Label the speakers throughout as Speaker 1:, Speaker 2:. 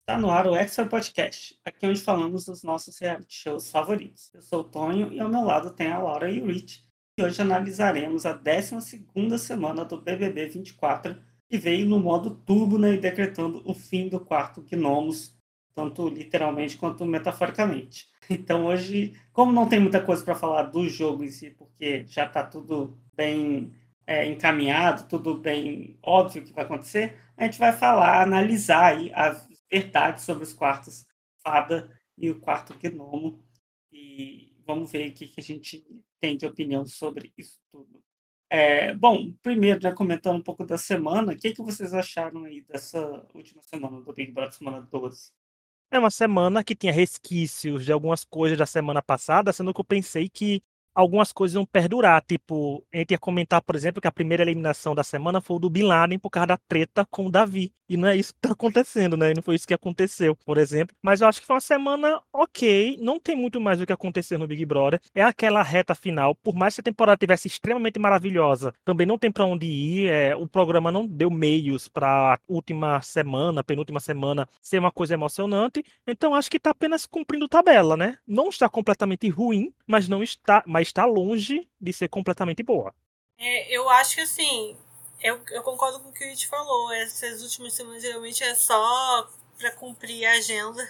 Speaker 1: Tá no ar o Extra Podcast, aqui onde falamos dos nossos reality shows favoritos. Eu sou o Tonho e ao meu lado tem a Laura e o Rich. E hoje analisaremos a 12ª semana do BBB 24, que veio no modo turbo, né, e decretando o fim do quarto Gnomos, tanto literalmente quanto metaforicamente. Então hoje, como não tem muita coisa para falar do jogo em si, porque já está tudo bem encaminhado, tudo bem óbvio que vai acontecer, a gente vai falar, analisar aí as verdades sobre os quartos fada e o quarto gnomo. E vamos ver o que a gente tem de opinião sobre isso tudo. Bom, primeiro, né, comentando um pouco da semana, o que vocês acharam aí dessa última semana do Big Brother, semana 12?
Speaker 2: É uma semana que tinha resquícios de algumas coisas da semana passada, sendo que eu pensei que algumas coisas iam perdurar. Tipo, a gente ia comentar, por exemplo, que a primeira eliminação da semana foi o do Bin Laden por causa da treta com o Davi. E não é isso que tá acontecendo, né? E não foi isso que aconteceu, por exemplo. Mas eu acho que foi uma semana ok. Não tem muito mais o que acontecer no Big Brother. É aquela reta final. Por mais que a temporada tivesse extremamente maravilhosa, também não tem pra onde ir. O programa não deu meios pra última semana, penúltima semana, ser uma coisa emocionante. Então acho que está apenas cumprindo tabela, né? Não está completamente ruim, mas está longe de ser completamente boa.
Speaker 3: Eu acho que assim, eu concordo com o que a gente falou. Essas últimas semanas geralmente é só para cumprir a agenda.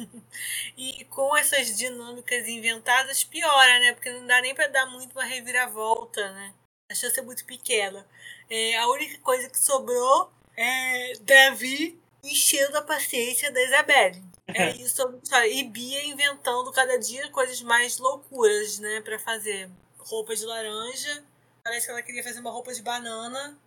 Speaker 3: E com essas dinâmicas inventadas, piora, né? Porque não dá nem para dar muito uma reviravolta, né? A chance é muito pequena. A única coisa que sobrou é Davi enchendo a paciência da Isabelle. É isso, e Bia inventando cada dia coisas mais loucuras, né? Para fazer roupa de laranja. Parece que ela queria fazer uma roupa de banana.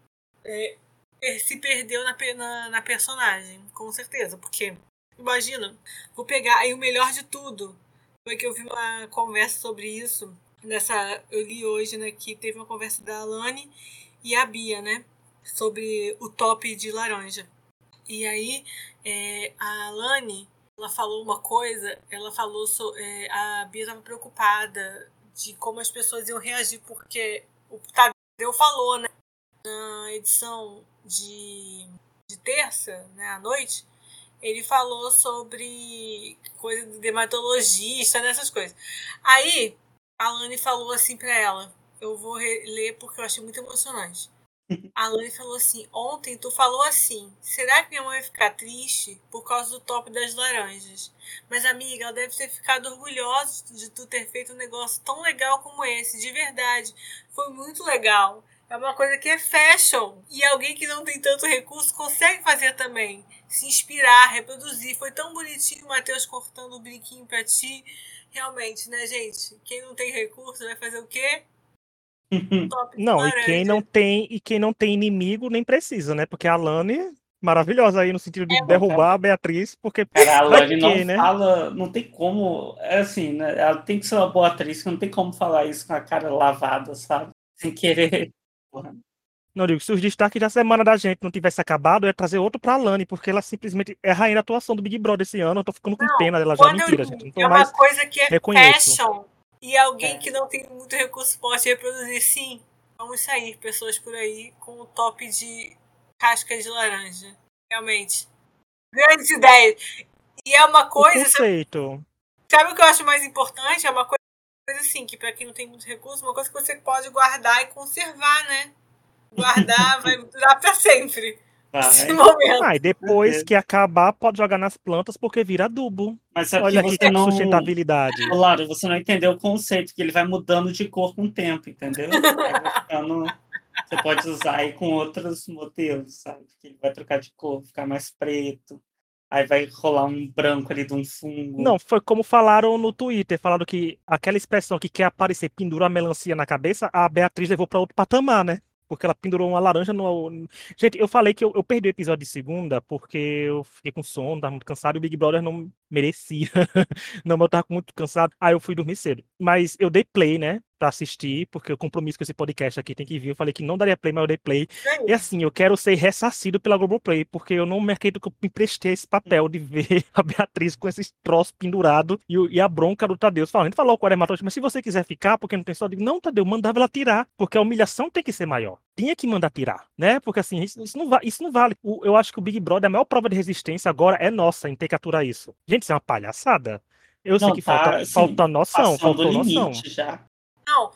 Speaker 3: Se perdeu na personagem, com certeza. Porque, imagina, vou pegar. Aí o melhor de tudo foi que eu vi uma conversa sobre isso. Eu li hoje, né, que teve uma conversa da Alane e a Bia, né? Sobre o top de laranja. E aí, a Alane, ela falou uma coisa, ela falou a Bia estava preocupada de como as pessoas iam reagir, porque o Tadeu falou, né, na edição de terça, né, à noite, ele falou sobre coisa de dermatologista, nessas coisas. Aí, a Alane falou assim pra ela, eu vou ler porque eu achei muito emocionante. A Lani falou assim, ontem tu falou assim, será que minha mãe vai ficar triste por causa do top das laranjas? Mas amiga, ela deve ter ficado orgulhosa de tu ter feito um negócio tão legal como esse, de verdade. Foi muito legal. É uma coisa que é fashion. E alguém que não tem tanto recurso consegue fazer também. Se inspirar, reproduzir. Foi tão bonitinho o Matheus cortando o brinquinho pra ti. Realmente, né, gente? Quem não tem recurso vai fazer o quê? Top de
Speaker 2: Não,
Speaker 3: laranja.
Speaker 2: e quem não tem inimigo nem precisa, né? Porque a Lani, maravilhosa aí no sentido de derrubar a Beatriz, porque
Speaker 1: Cara, a
Speaker 2: vai
Speaker 1: Lani não
Speaker 2: que, né?
Speaker 1: fala, não tem como, é assim, né? Ela tem que ser uma boa atriz, que não tem como falar isso com a cara lavada, sabe? Sem querer. Porra.
Speaker 2: Não digo, se os destaques da semana da gente não tivesse acabado, eu ia trazer outro pra Lani, porque ela simplesmente é a rainha da atuação do Big Brother esse ano. Eu tô ficando com
Speaker 3: Não,
Speaker 2: pena dela já.
Speaker 3: quando eu
Speaker 2: Mentira, gente.
Speaker 3: li
Speaker 2: Não tô
Speaker 3: é uma
Speaker 2: mais.
Speaker 3: coisa que é
Speaker 2: Reconheço.
Speaker 3: fashion e alguém
Speaker 1: É.
Speaker 3: que não tem muito recurso pode reproduzir, sim. Vamos sair, pessoas por aí com o top de casca de laranja. Realmente. Grandes ideias. E é uma
Speaker 2: O
Speaker 3: coisa,
Speaker 2: conceito.
Speaker 3: sabe o que eu acho mais importante? É uma coisa assim, que para quem não tem muito recurso, uma coisa que você pode guardar e conservar, né? Guardar vai durar para sempre. Esse
Speaker 1: Vai,
Speaker 3: momento.
Speaker 2: Ah, e
Speaker 1: com
Speaker 2: depois
Speaker 1: certeza.
Speaker 2: que acabar, pode jogar nas plantas porque vira adobo.
Speaker 1: Mas sabe que
Speaker 2: Olha aqui
Speaker 1: você
Speaker 2: que
Speaker 1: não.
Speaker 2: sustentabilidade.
Speaker 1: Ô, Laura, você não entendeu o conceito, que ele vai mudando de cor com o tempo, entendeu? Aí vai ficando. Você pode usar aí com outros modelos, sabe? Que ele vai trocar de cor, ficar mais preto. Aí vai rolar um branco ali de um fungo.
Speaker 2: Não, foi como falaram no Twitter, falaram que aquela expressão que quer aparecer, pendura a melancia na cabeça, a Beatriz levou para outro patamar, né? Porque ela pendurou uma laranja no. Gente, eu falei que eu perdi o episódio de segunda porque eu fiquei com sono, tava muito cansado e o Big Brother não merecia. Não, mas eu tava muito cansado. Aí eu fui dormir cedo. Mas eu dei play, né? pra assistir, porque o compromisso com esse podcast aqui tem que vir. Eu falei que não daria play, mas eu dei play.
Speaker 3: Isso aí.
Speaker 2: E assim, eu quero ser ressarcido pela Globoplay, porque eu não me acredito que eu me prestei esse papel de ver a Beatriz com esses troços pendurados e a bronca do Tadeu falando. A gente falou com o dermatologista, mas se você quiser ficar, porque não tem só, eu digo, não, Tadeu, mandava ela tirar, porque a humilhação tem que ser maior. Tinha que mandar tirar, né? Porque assim, isso não vale. Eu acho que o Big Brother, a maior prova de resistência agora é nossa em ter que aturar isso. Gente, isso é uma palhaçada. Eu sei
Speaker 1: Não,
Speaker 2: que
Speaker 1: tá, assim,
Speaker 2: falta noção,
Speaker 1: passando do
Speaker 2: faltou noção.
Speaker 1: limite já.
Speaker 3: Não,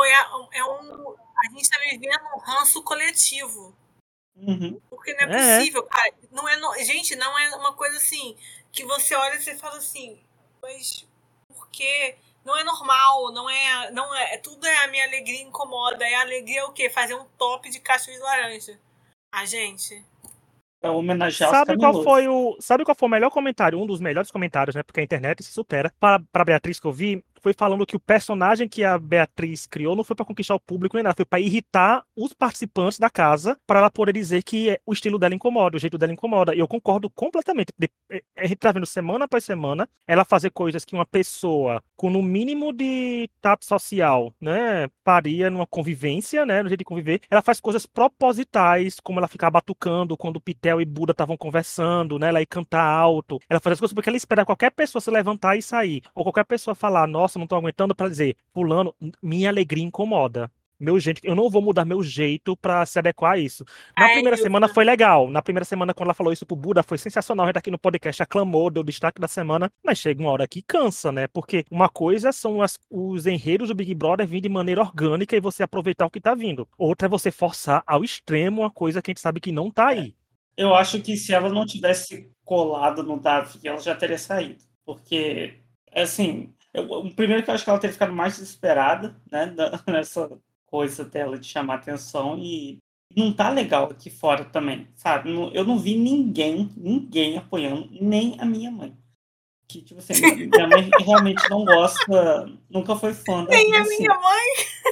Speaker 3: a gente tá vivendo um ranço coletivo.
Speaker 1: Uhum.
Speaker 3: Porque não é possível, cara. Gente, não é uma coisa assim que você olha e você fala assim, mas por quê? Não é normal, não é. Tudo é a minha alegria incomoda. É a alegria o quê? Fazer um top de caixa de laranja. A gente.
Speaker 1: É homenagear
Speaker 2: Sabe
Speaker 1: os
Speaker 2: qual
Speaker 1: camelosos.
Speaker 2: foi o melhor comentário? Um dos melhores comentários, né? Porque a internet se supera. Para Beatriz que eu vi, foi falando que o personagem que a Beatriz criou não foi para conquistar o público nem nada, foi para irritar os participantes da casa, para ela poder dizer que o estilo dela incomoda, o jeito dela incomoda. E eu concordo completamente. A gente tá vendo semana após semana ela fazer coisas que uma pessoa com no mínimo de tato social, né, faria numa convivência, né, no jeito de conviver. Ela faz coisas propositais, como ela ficar batucando quando Pitel e Buda estavam conversando, né, ela ia cantar alto. Ela faz as coisas porque ela espera qualquer pessoa se levantar e sair, ou qualquer pessoa falar, nossa, não tô aguentando, para dizer, fulano, minha alegria incomoda. Meu jeito, eu não vou mudar meu jeito pra se adequar a isso. Na primeira semana foi legal. Na primeira semana, quando ela falou isso pro Buda, foi sensacional. A gente aqui no podcast aclamou, deu destaque da semana. Mas chega uma hora que cansa, né? Porque uma coisa são os enredos do Big Brother vir de maneira orgânica e você aproveitar o que tá vindo. Outra é você forçar ao extremo uma coisa que a gente sabe que não tá aí.
Speaker 1: Eu acho que se ela não tivesse colado no Davi, ela já teria saído. Porque, assim, o primeiro que eu acho que ela teria ficado mais desesperada, né? Nessa coisa dela de chamar atenção e não tá legal aqui fora também, sabe? Eu não vi ninguém apoiando, nem a minha mãe. Que, tipo assim, minha mãe realmente não gosta, nunca foi fã da
Speaker 3: Nem a
Speaker 1: assim.
Speaker 3: minha mãe.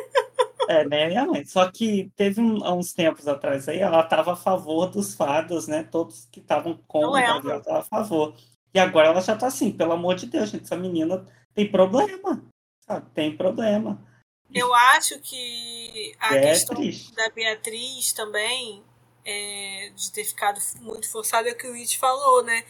Speaker 1: Nem a minha mãe. Só que teve há uns tempos atrás aí, ela estava a favor dos fados, né? Todos que estavam com o Davi, ela estava a favor. E agora ela já tá assim, pelo amor de Deus, gente, essa menina tem problema, sabe? Tem problema.
Speaker 3: Eu acho que a questão
Speaker 1: triste.
Speaker 3: da Beatriz também, de ter ficado muito forçada, é o que o It falou, né?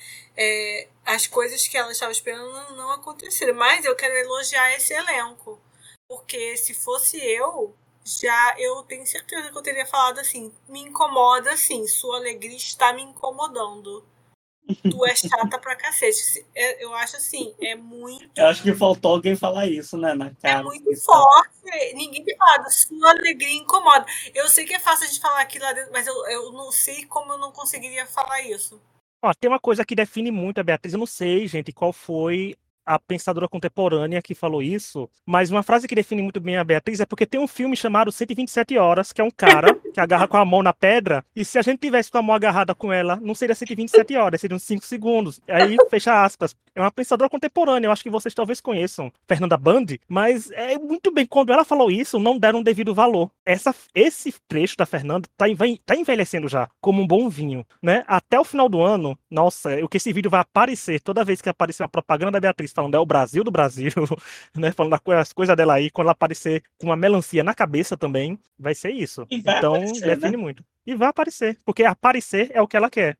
Speaker 3: As coisas que ela estava esperando não aconteceram. Mas eu quero elogiar esse elenco. Porque se fosse eu tenho certeza que eu teria falado assim, me incomoda assim, sua alegria está me incomodando. Tu é chata pra cacete. Eu acho assim, é muito...
Speaker 1: Eu acho que faltou alguém falar isso, né, na cara.
Speaker 3: É muito forte. Ninguém tem falado, sua alegria incomoda. Eu sei que é fácil a gente falar aqui lá dentro, mas eu não sei como eu não conseguiria falar isso.
Speaker 2: Ó, tem uma coisa que define muito a Beatriz. Eu não sei, gente, qual foi a pensadora contemporânea que falou isso, mas uma frase que define muito bem a Beatriz é porque tem um filme chamado 127 Horas, que é um cara que agarra com a mão na pedra, e se a gente tivesse com a mão agarrada com ela, não seria 127 horas, seriam 5 segundos. Aí, fecha aspas. É uma pensadora contemporânea, eu acho que vocês talvez conheçam, Fernanda Band, mas é muito bem, quando ela falou isso, não deram devido valor. Esse trecho da Fernanda tá envelhecendo já, como um bom vinho, né? Até o final do ano, nossa, o que esse vídeo vai aparecer, toda vez que aparecer uma propaganda da Beatriz falando é o Brasil do Brasil, né? Falando as coisas dela aí, quando ela aparecer com uma melancia na cabeça também, vai ser isso. Então,
Speaker 1: aparecer,
Speaker 2: define
Speaker 1: né?
Speaker 2: muito. E vai aparecer, porque aparecer é o que ela quer.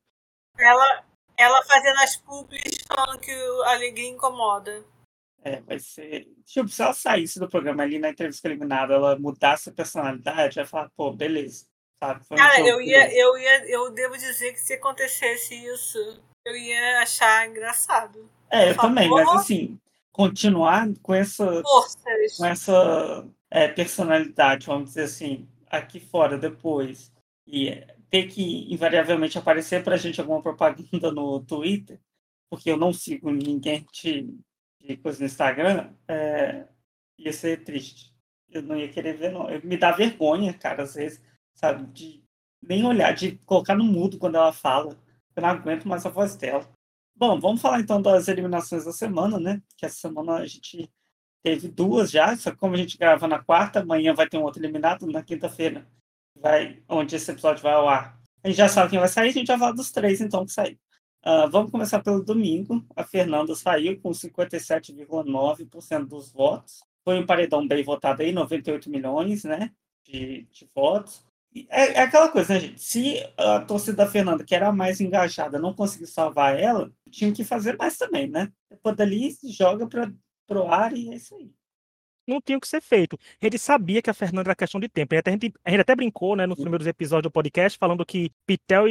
Speaker 3: Ela fazendo as publis falando que a alegria incomoda.
Speaker 1: Vai ser... Tipo, se ela saísse do programa ali na entrevista eliminada, ela mudasse a personalidade, ia falar, pô, beleza. Sabe?
Speaker 3: Cara, eu devo dizer que se acontecesse isso, eu ia achar engraçado.
Speaker 1: Eu também, mas assim, continuar com essa personalidade, vamos dizer assim, aqui fora depois, e ter que invariavelmente aparecer pra gente alguma propaganda no Twitter, porque eu não sigo ninguém de coisa no Instagram, ia ser triste. Eu não ia querer ver, não. Me dá vergonha, cara, às vezes, sabe, de nem olhar, de colocar no mudo quando ela fala. Eu não aguento mais a voz dela. Bom, vamos falar então das eliminações da semana, né? Que essa semana a gente teve 2 já, só que como a gente grava na quarta, amanhã vai ter um outro eliminado, na quinta-feira, onde esse episódio vai ao ar. A gente já sabe quem vai sair, a gente já fala dos 3, então, que saíram. Vamos começar pelo domingo. A Fernanda saiu com 57,9% dos votos. Foi um paredão bem votado aí, 98 milhões, né, de votos. É aquela coisa, né, gente? Se a torcida da Fernanda, que era a mais engajada, não conseguir salvar ela, tinha que fazer mais também, né? Depois dali, joga pro ar e é isso aí.
Speaker 2: Não tinha o que ser feito. Ele sabia que a Fernanda era questão de tempo. A gente até brincou, né, nos primeiros episódios do podcast, falando que Pitel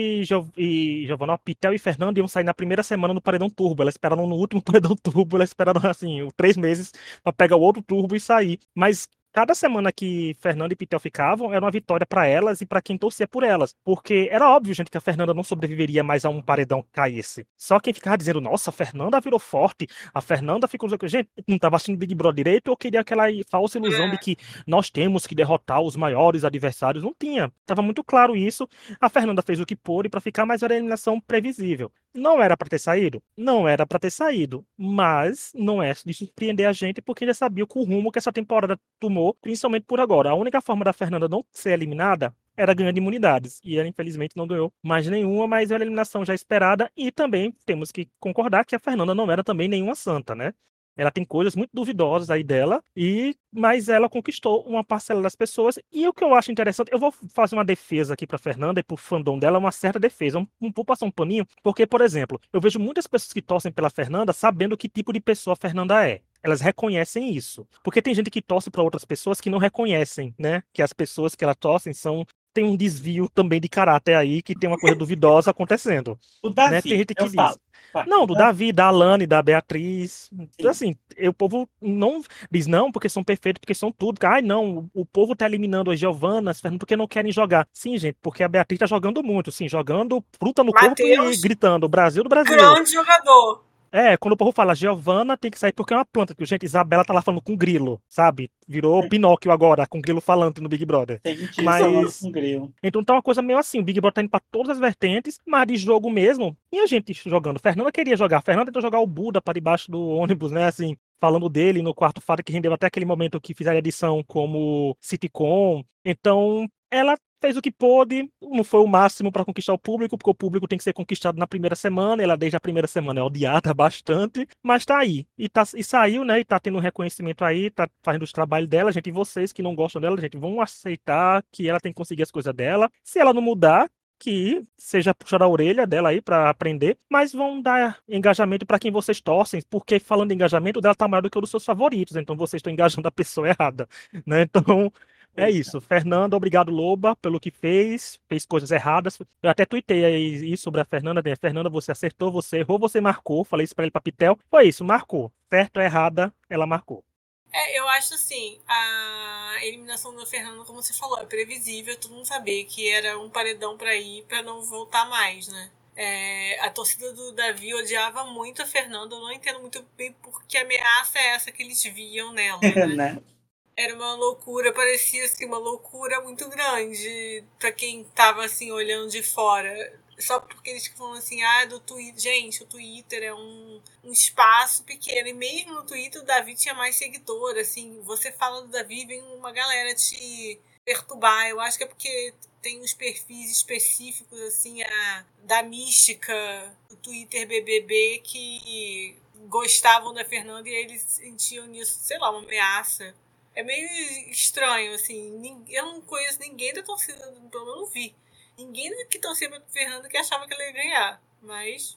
Speaker 2: e Giovanna, Pitel e Fernanda iam sair na primeira semana no Paredão Turbo. Elas esperaram no último Paredão Turbo, elas esperaram, assim, 3 meses para pegar o outro Turbo e sair. Mas cada semana que Fernanda e Pitel ficavam, era uma vitória para elas e para quem torcia por elas. Porque era óbvio, gente, que a Fernanda não sobreviveria mais a um paredão que caísse. Só quem ficava dizendo, nossa, a Fernanda virou forte, a Fernanda ficou. Gente, não estava assistindo Big Brother direito ou queria aquela falsa ilusão de que nós temos que derrotar os maiores adversários? Não tinha. Estava muito claro isso. A Fernanda fez o que pôde para ficar, mas era a eliminação previsível. Não era para ter saído? Não era para ter saído. Mas não é de surpreender a gente, porque já sabia o rumo que essa temporada tomou, principalmente por agora. A única forma da Fernanda não ser eliminada era ganhando imunidades. E ela, infelizmente, não ganhou mais nenhuma, mas era a eliminação já esperada. E também temos que concordar que a Fernanda não era também nenhuma santa, né? Ela tem coisas muito duvidosas aí dela, mas ela conquistou uma parcela das pessoas. E o que eu acho interessante, eu vou fazer uma defesa aqui para Fernanda e pro fandom dela, uma certa defesa. Vou passar um paninho, porque, por exemplo, eu vejo muitas pessoas que torcem pela Fernanda sabendo que tipo de pessoa a Fernanda é. Elas reconhecem isso. Porque tem gente que torce para outras pessoas que não reconhecem, né? Que as pessoas que ela torcem tem um desvio também de caráter aí, que tem uma coisa duvidosa acontecendo.
Speaker 1: O
Speaker 2: Né? Tem
Speaker 1: Davi,
Speaker 2: gente
Speaker 1: eu
Speaker 2: que diz.
Speaker 1: falo. Vai,
Speaker 2: Não,
Speaker 1: o
Speaker 2: do
Speaker 1: Davi,
Speaker 2: Davi, da Alane, da Beatriz.
Speaker 1: sim.
Speaker 2: Assim, o povo não diz não, porque são perfeitos, porque são tudo. Ai, não, o povo tá eliminando as Giovannas, Fernando, porque não querem jogar. Sim, gente, porque a Beatriz tá jogando muito, sim, jogando fruta no corpo e
Speaker 3: Matheus,
Speaker 2: gritando, Brasil do Brasil.
Speaker 3: grande jogador.
Speaker 2: Quando o povo fala Giovanna tem que sair porque é uma planta. Que, gente, Isabela tá lá falando com grilo, sabe? Virou Pinóquio agora, com grilo falante no Big Brother.
Speaker 1: Tem dias falando
Speaker 2: Mas.
Speaker 1: com grilo.
Speaker 2: Então tá uma coisa meio assim, o Big Brother tá indo pra todas as vertentes, mas de jogo mesmo, e a gente jogando. Fernanda queria jogar, Fernanda tentou jogar o Buda para debaixo do ônibus, né, assim, falando dele no quarto fado, que rendeu até aquele momento que fizeram a edição como sitcom. Então, ela fez o que pôde, não foi o máximo para conquistar o público, porque o público tem que ser conquistado na primeira semana, ela desde a primeira semana é odiada bastante, mas tá aí, e saiu, né, e tá tendo um reconhecimento aí, tá fazendo os trabalhos dela, gente, e vocês que não gostam dela, gente, vão aceitar que ela tem que conseguir as coisas dela, se ela não mudar, que seja puxar a orelha dela aí para aprender, mas vão dar engajamento para quem vocês torcem, porque falando em engajamento, dela tá maior do que o dos seus favoritos, então vocês estão engajando a pessoa errada, né? Então, é isso. Fernanda, obrigado, Loba, pelo que fez coisas erradas. Eu até tuitei aí isso sobre a Fernanda, né? Fernanda, você acertou, você errou, você marcou. Falei isso pra ele, pra Pitel. Foi isso, marcou. Certo ou errada, ela marcou.
Speaker 3: Eu acho assim, a eliminação do Fernando, como você falou, é previsível, todo mundo sabia que era um paredão pra ir, pra não voltar mais, né? A torcida do Davi odiava muito a Fernanda, eu não entendo muito bem porque ameaça é essa que eles viam nela, né? Era uma loucura, parecia assim, uma loucura muito grande pra quem tava assim, olhando de fora. Só porque eles falam assim, do Twitter. Gente, o Twitter é um espaço pequeno. E mesmo no Twitter o Davi tinha mais seguidor. Assim, você fala do Davi, vem uma galera te perturbar. Eu acho que é porque tem uns perfis específicos, assim, da mística do Twitter BBB que gostavam da Fernanda e eles sentiam nisso, sei lá, uma ameaça. É meio estranho, assim. Eu não conheço ninguém da torcida, pelo menos não vi. Ninguém que torcia pra Fernanda que achava que ela ia ganhar. Mas.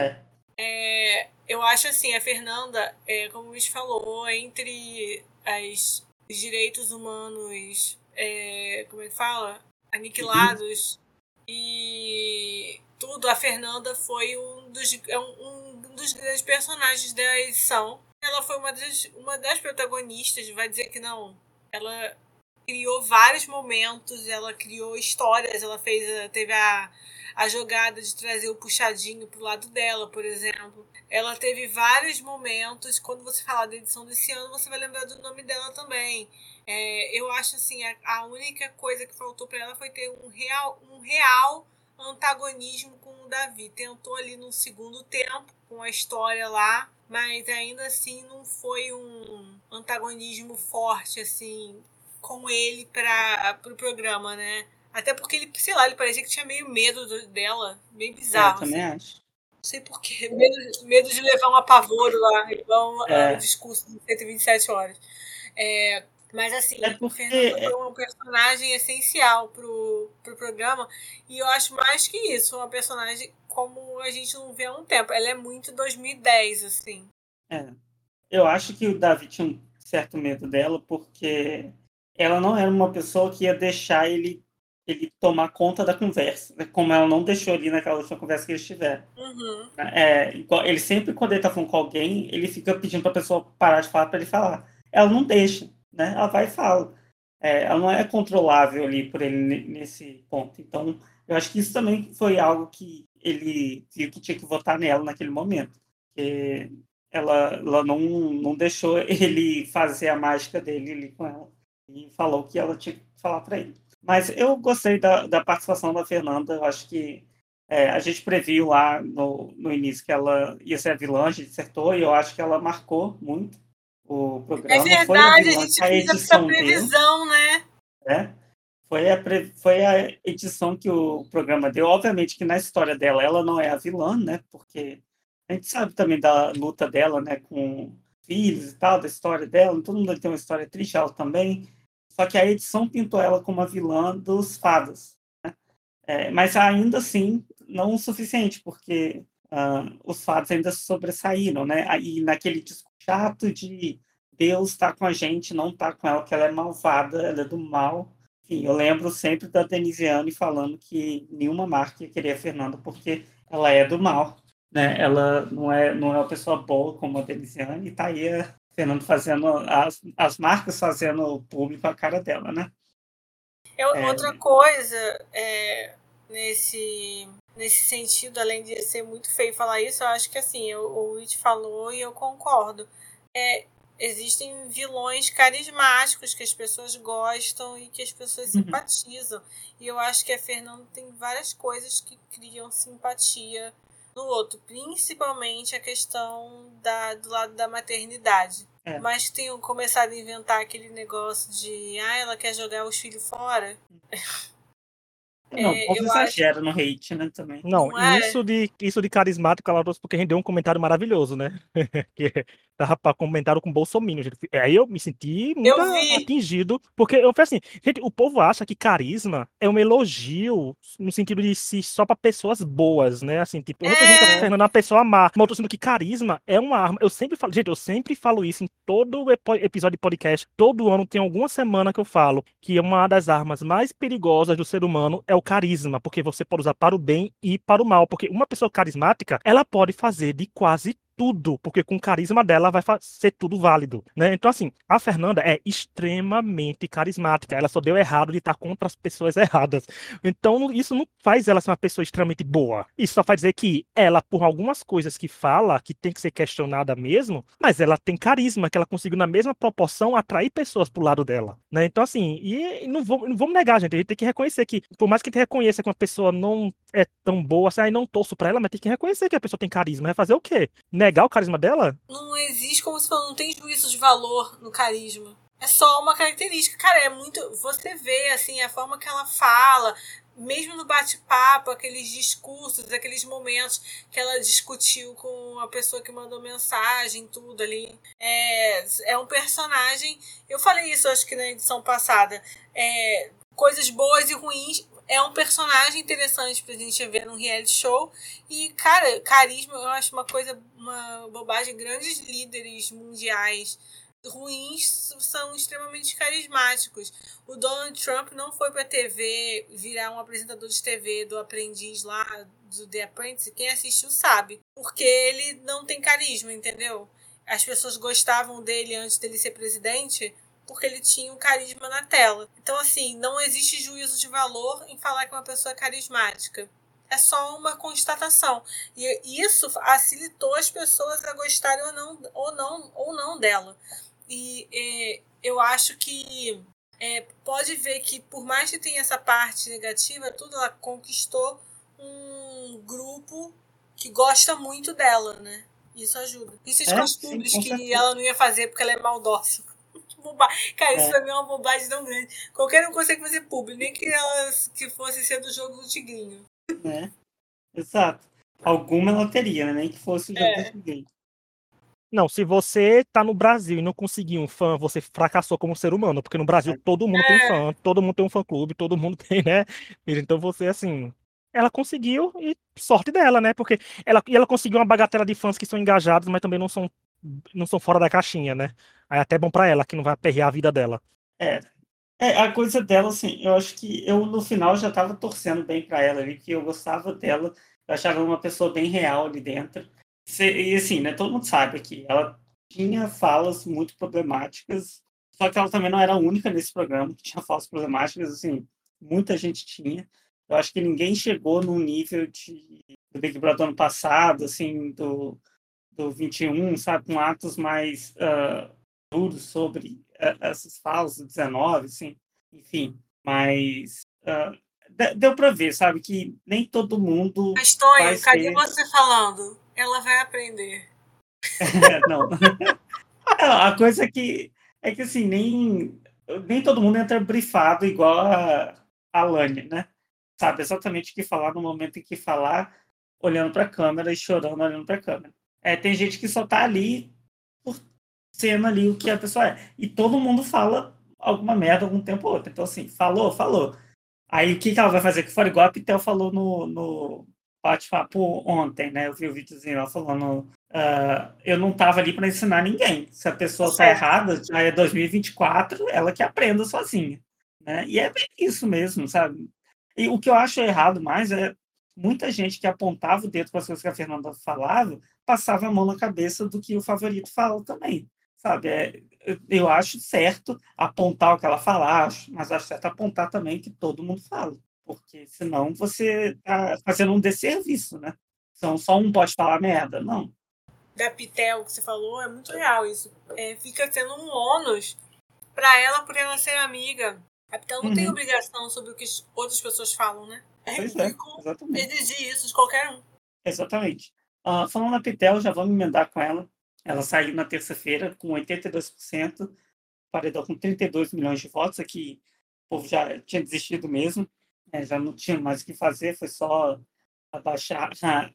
Speaker 3: Eu acho assim, a Fernanda, como o Luiz falou, entre os direitos humanos, como é que fala? Aniquilados e tudo, a Fernanda foi um dos grandes personagens da edição. Ela foi uma das protagonistas, vai dizer que não. Ela criou vários momentos, ela criou histórias, ela teve a jogada de trazer o puxadinho pro lado dela, por exemplo. Ela teve vários momentos, quando você falar da edição desse ano, você vai lembrar do nome dela também. Eu acho assim, a única coisa que faltou para ela foi ter um real antagonismo com o Davi. Tentou ali no segundo tempo, com a história lá, mas ainda assim não foi um antagonismo forte, assim, com ele para o programa, né? Até porque ele, sei lá, ele parecia que tinha meio medo dela, meio bizarro.
Speaker 1: Eu também acho.
Speaker 3: Não sei porquê, medo de levar um apavoro lá, igual o discurso de 127 horas. Mas assim,
Speaker 1: É
Speaker 3: o
Speaker 1: porque
Speaker 3: Fernando foi um personagem essencial pro programa, e eu acho mais que isso, uma personagem como a gente não vê há um tempo. Ela é muito 2010, assim.
Speaker 1: eu acho que o Davi tinha um certo medo dela, porque ela não era uma pessoa que ia deixar ele tomar conta da conversa, né? Como ela não deixou ali naquela última conversa que eles tiveram.
Speaker 3: Uhum.
Speaker 1: Ele sempre, quando ele tá falando com alguém, ele fica pedindo pra pessoa parar de falar para ele falar. Ela não deixa, né? Ela vai e fala. Ela não é controlável ali por ele nesse ponto. Então, eu acho que isso também foi algo que ele viu que tinha que votar nela naquele momento. Porque ela não deixou ele fazer a mágica dele ali com ela. E falou que ela tinha que falar para ele. Mas eu gostei da participação da Fernanda. Eu acho que a gente previu lá no início que ela ia ser a vilã, a gente acertou, e eu acho que ela marcou muito o
Speaker 3: É
Speaker 1: programa. Foi a
Speaker 3: verdade, a
Speaker 1: vilã que
Speaker 3: gente
Speaker 1: a
Speaker 3: fez essa
Speaker 1: edição deu,
Speaker 3: previsão, né?
Speaker 1: né? Foi a edição que o programa deu. Obviamente que na história dela, ela não é a vilã, né? Porque a gente sabe também da luta dela, né? Com filhos e tal, da história dela. Todo mundo tem uma história triste, ela também. Só que a edição pintou ela como a vilã dos fadas. Mas ainda assim, não o suficiente, porque os fatos ainda sobressaíram, né? Aí naquele disco chato de Deus está com a gente, não está com ela, que ela é malvada, ela é do mal. Enfim, eu lembro sempre da Denisiane falando que nenhuma marca ia querer a Fernanda porque ela é do mal, né? Ela não é uma pessoa boa como a Denisiane, e tá aí a Fernanda fazendo as marcas fazendo público a cara dela, né?
Speaker 3: Outra coisa, nesse sentido, além de ser muito feio falar isso, eu acho que assim, o Rich falou e eu concordo. Existem vilões carismáticos que as pessoas gostam e que as pessoas simpatizam. E eu acho que a Fernanda tem várias coisas que criam simpatia no outro, principalmente a questão do lado da maternidade. Mas tenham começado a inventar aquele negócio de ela quer jogar os filhos fora.
Speaker 1: Não, o povo exagera no hate, né, também.
Speaker 2: Não,
Speaker 3: Não
Speaker 2: e
Speaker 3: é?
Speaker 2: isso de carismático, ela trouxe porque rendeu um comentário maravilhoso, né? Que tava para comentário com bolsominion, gente. Aí eu me senti muito
Speaker 3: Eu vi.
Speaker 2: atingido, porque eu falei assim, gente, o povo acha que carisma é um elogio no sentido de si só para pessoas boas, né? Assim, tipo, eu não tô dizendo que a Fernanda é uma pessoa má, mas eu tô dizendo que carisma é uma arma. Eu sempre falo, gente, eu sempre falo isso em todo episódio de podcast. Todo ano tem alguma semana que eu falo que uma das armas mais perigosas do ser humano é o carisma, porque você pode usar para o bem e para o mal, porque uma pessoa carismática, ela pode fazer de quase tudo, porque com o carisma dela vai ser tudo válido, né? Então, assim, a Fernanda é extremamente carismática, ela só deu errado de estar contra as pessoas erradas. Então, isso não faz ela ser uma pessoa extremamente boa. Isso só faz dizer que ela, por algumas coisas que fala, que tem que ser questionada mesmo, mas ela tem carisma, que ela conseguiu, na mesma proporção, atrair pessoas pro lado dela, né? Então, assim, e não vamos negar, gente, a gente tem que reconhecer que, por mais que a gente reconheça que uma pessoa não é tão boa, assim, aí não torço pra ela, mas tem que reconhecer que a pessoa tem carisma. Vai fazer o quê? Negar o carisma dela?
Speaker 3: Não existe, como se falou, não tem juízo de valor no carisma. É só uma característica. Cara, é muito. Você vê, assim, a forma que ela fala, mesmo no bate-papo, aqueles discursos, aqueles momentos que ela discutiu com a pessoa que mandou mensagem, tudo ali. É um personagem. Eu falei isso, acho que na edição passada. Coisas boas e ruins. É um personagem interessante pra gente ver num reality show. E, cara, carisma eu acho uma bobagem. Grandes líderes mundiais ruins são extremamente carismáticos. O Donald Trump não foi pra TV virar um apresentador de TV do Aprendiz lá, do The Apprentice. Quem assistiu sabe. Porque ele não tem carisma, entendeu? As pessoas gostavam dele antes dele ser presidente porque ele tinha um carisma na tela. Então, assim, não existe juízo de valor em falar que uma pessoa é carismática. É só uma constatação. E isso facilitou as pessoas a gostarem ou não dela. E eu acho que pode ver que, por mais que tenha essa parte negativa, tudo, ela conquistou um grupo que gosta muito dela, né? Isso ajuda. Isso com as pubs que ela não ia fazer porque ela é maldosa. Cara, isso pra mim é uma bobagem tão grande. Qualquer um consegue fazer publi, nem que ela que fosse ser do jogo do Tigrinho.
Speaker 1: Exato. Alguma ela teria, né? Nem que fosse o jogo do Tigrinho.
Speaker 2: Não, se você tá no Brasil e não conseguir um fã, você fracassou como ser humano, porque no Brasil todo mundo tem
Speaker 3: É,
Speaker 2: fã, todo mundo tem um fã-clube, todo mundo tem, né? Então você, assim, ela conseguiu e sorte dela, né? Porque ela conseguiu uma bagatela de fãs que são engajados, mas também não são fora da caixinha, né? Aí é até bom pra ela, que não vai aperrear a vida dela.
Speaker 1: É, a coisa dela, assim, eu acho que eu no final já estava torcendo bem para ela ali, que eu gostava dela, eu achava ela uma pessoa bem real ali dentro. E assim, né, todo mundo sabe que ela tinha falas muito problemáticas, só que ela também não era a única nesse programa que tinha falas problemáticas, assim, muita gente tinha. Eu acho que ninguém chegou no nível do Big Brother ano passado, assim, do 21, sabe, com atos mais duros sobre essas falas do 19, assim, enfim, mas deu para ver, sabe, que nem todo mundo
Speaker 3: mas,
Speaker 1: vai
Speaker 3: Tonho, cadê
Speaker 1: ser.
Speaker 3: você falando? Ela vai aprender.
Speaker 1: Não. A coisa é que assim, nem todo mundo entra brifado igual a Lani, né? Sabe exatamente o que falar no momento em que falar, olhando para a câmera e chorando olhando para a câmera. Tem gente que só tá ali por sendo ali o que a pessoa é. E todo mundo fala alguma merda algum tempo ou outro. Então, assim, falou, falou. Aí o que ela vai fazer? Que fora igual a Pitel falou no bate-papo ontem, né? Eu vi o videozinho ela falando. Eu não estava ali para ensinar ninguém. Se a pessoa está
Speaker 3: Certo.
Speaker 1: errada, já é 2024, ela que aprenda sozinha. Né? E é bem isso mesmo, sabe? E o que eu acho errado mais é muita gente que apontava o dedo para as coisas que a Fernanda falava, passava a mão na cabeça do que o favorito fala também. Sabe? Eu acho certo apontar o que ela fala, mas acho certo apontar também o que todo mundo fala. Porque senão você está fazendo um desserviço, né? Então, só um pode falar merda. Não.
Speaker 3: Da Pitel que você falou, é muito real isso. Fica sendo um ônus para ela por ela ser amiga. A Pitel não tem
Speaker 1: Uhum.
Speaker 3: obrigação sobre o que outras pessoas falam, né? É
Speaker 1: Pois é,
Speaker 3: ridículo
Speaker 1: exatamente.
Speaker 3: exigir isso de qualquer um.
Speaker 1: Exatamente. Falando na Pitel, já vamos emendar com ela. Ela saiu na terça-feira com 82%, paredão com 32 milhões de votos. Aqui o povo já tinha desistido mesmo, já não tinha mais o que fazer, foi só abaixar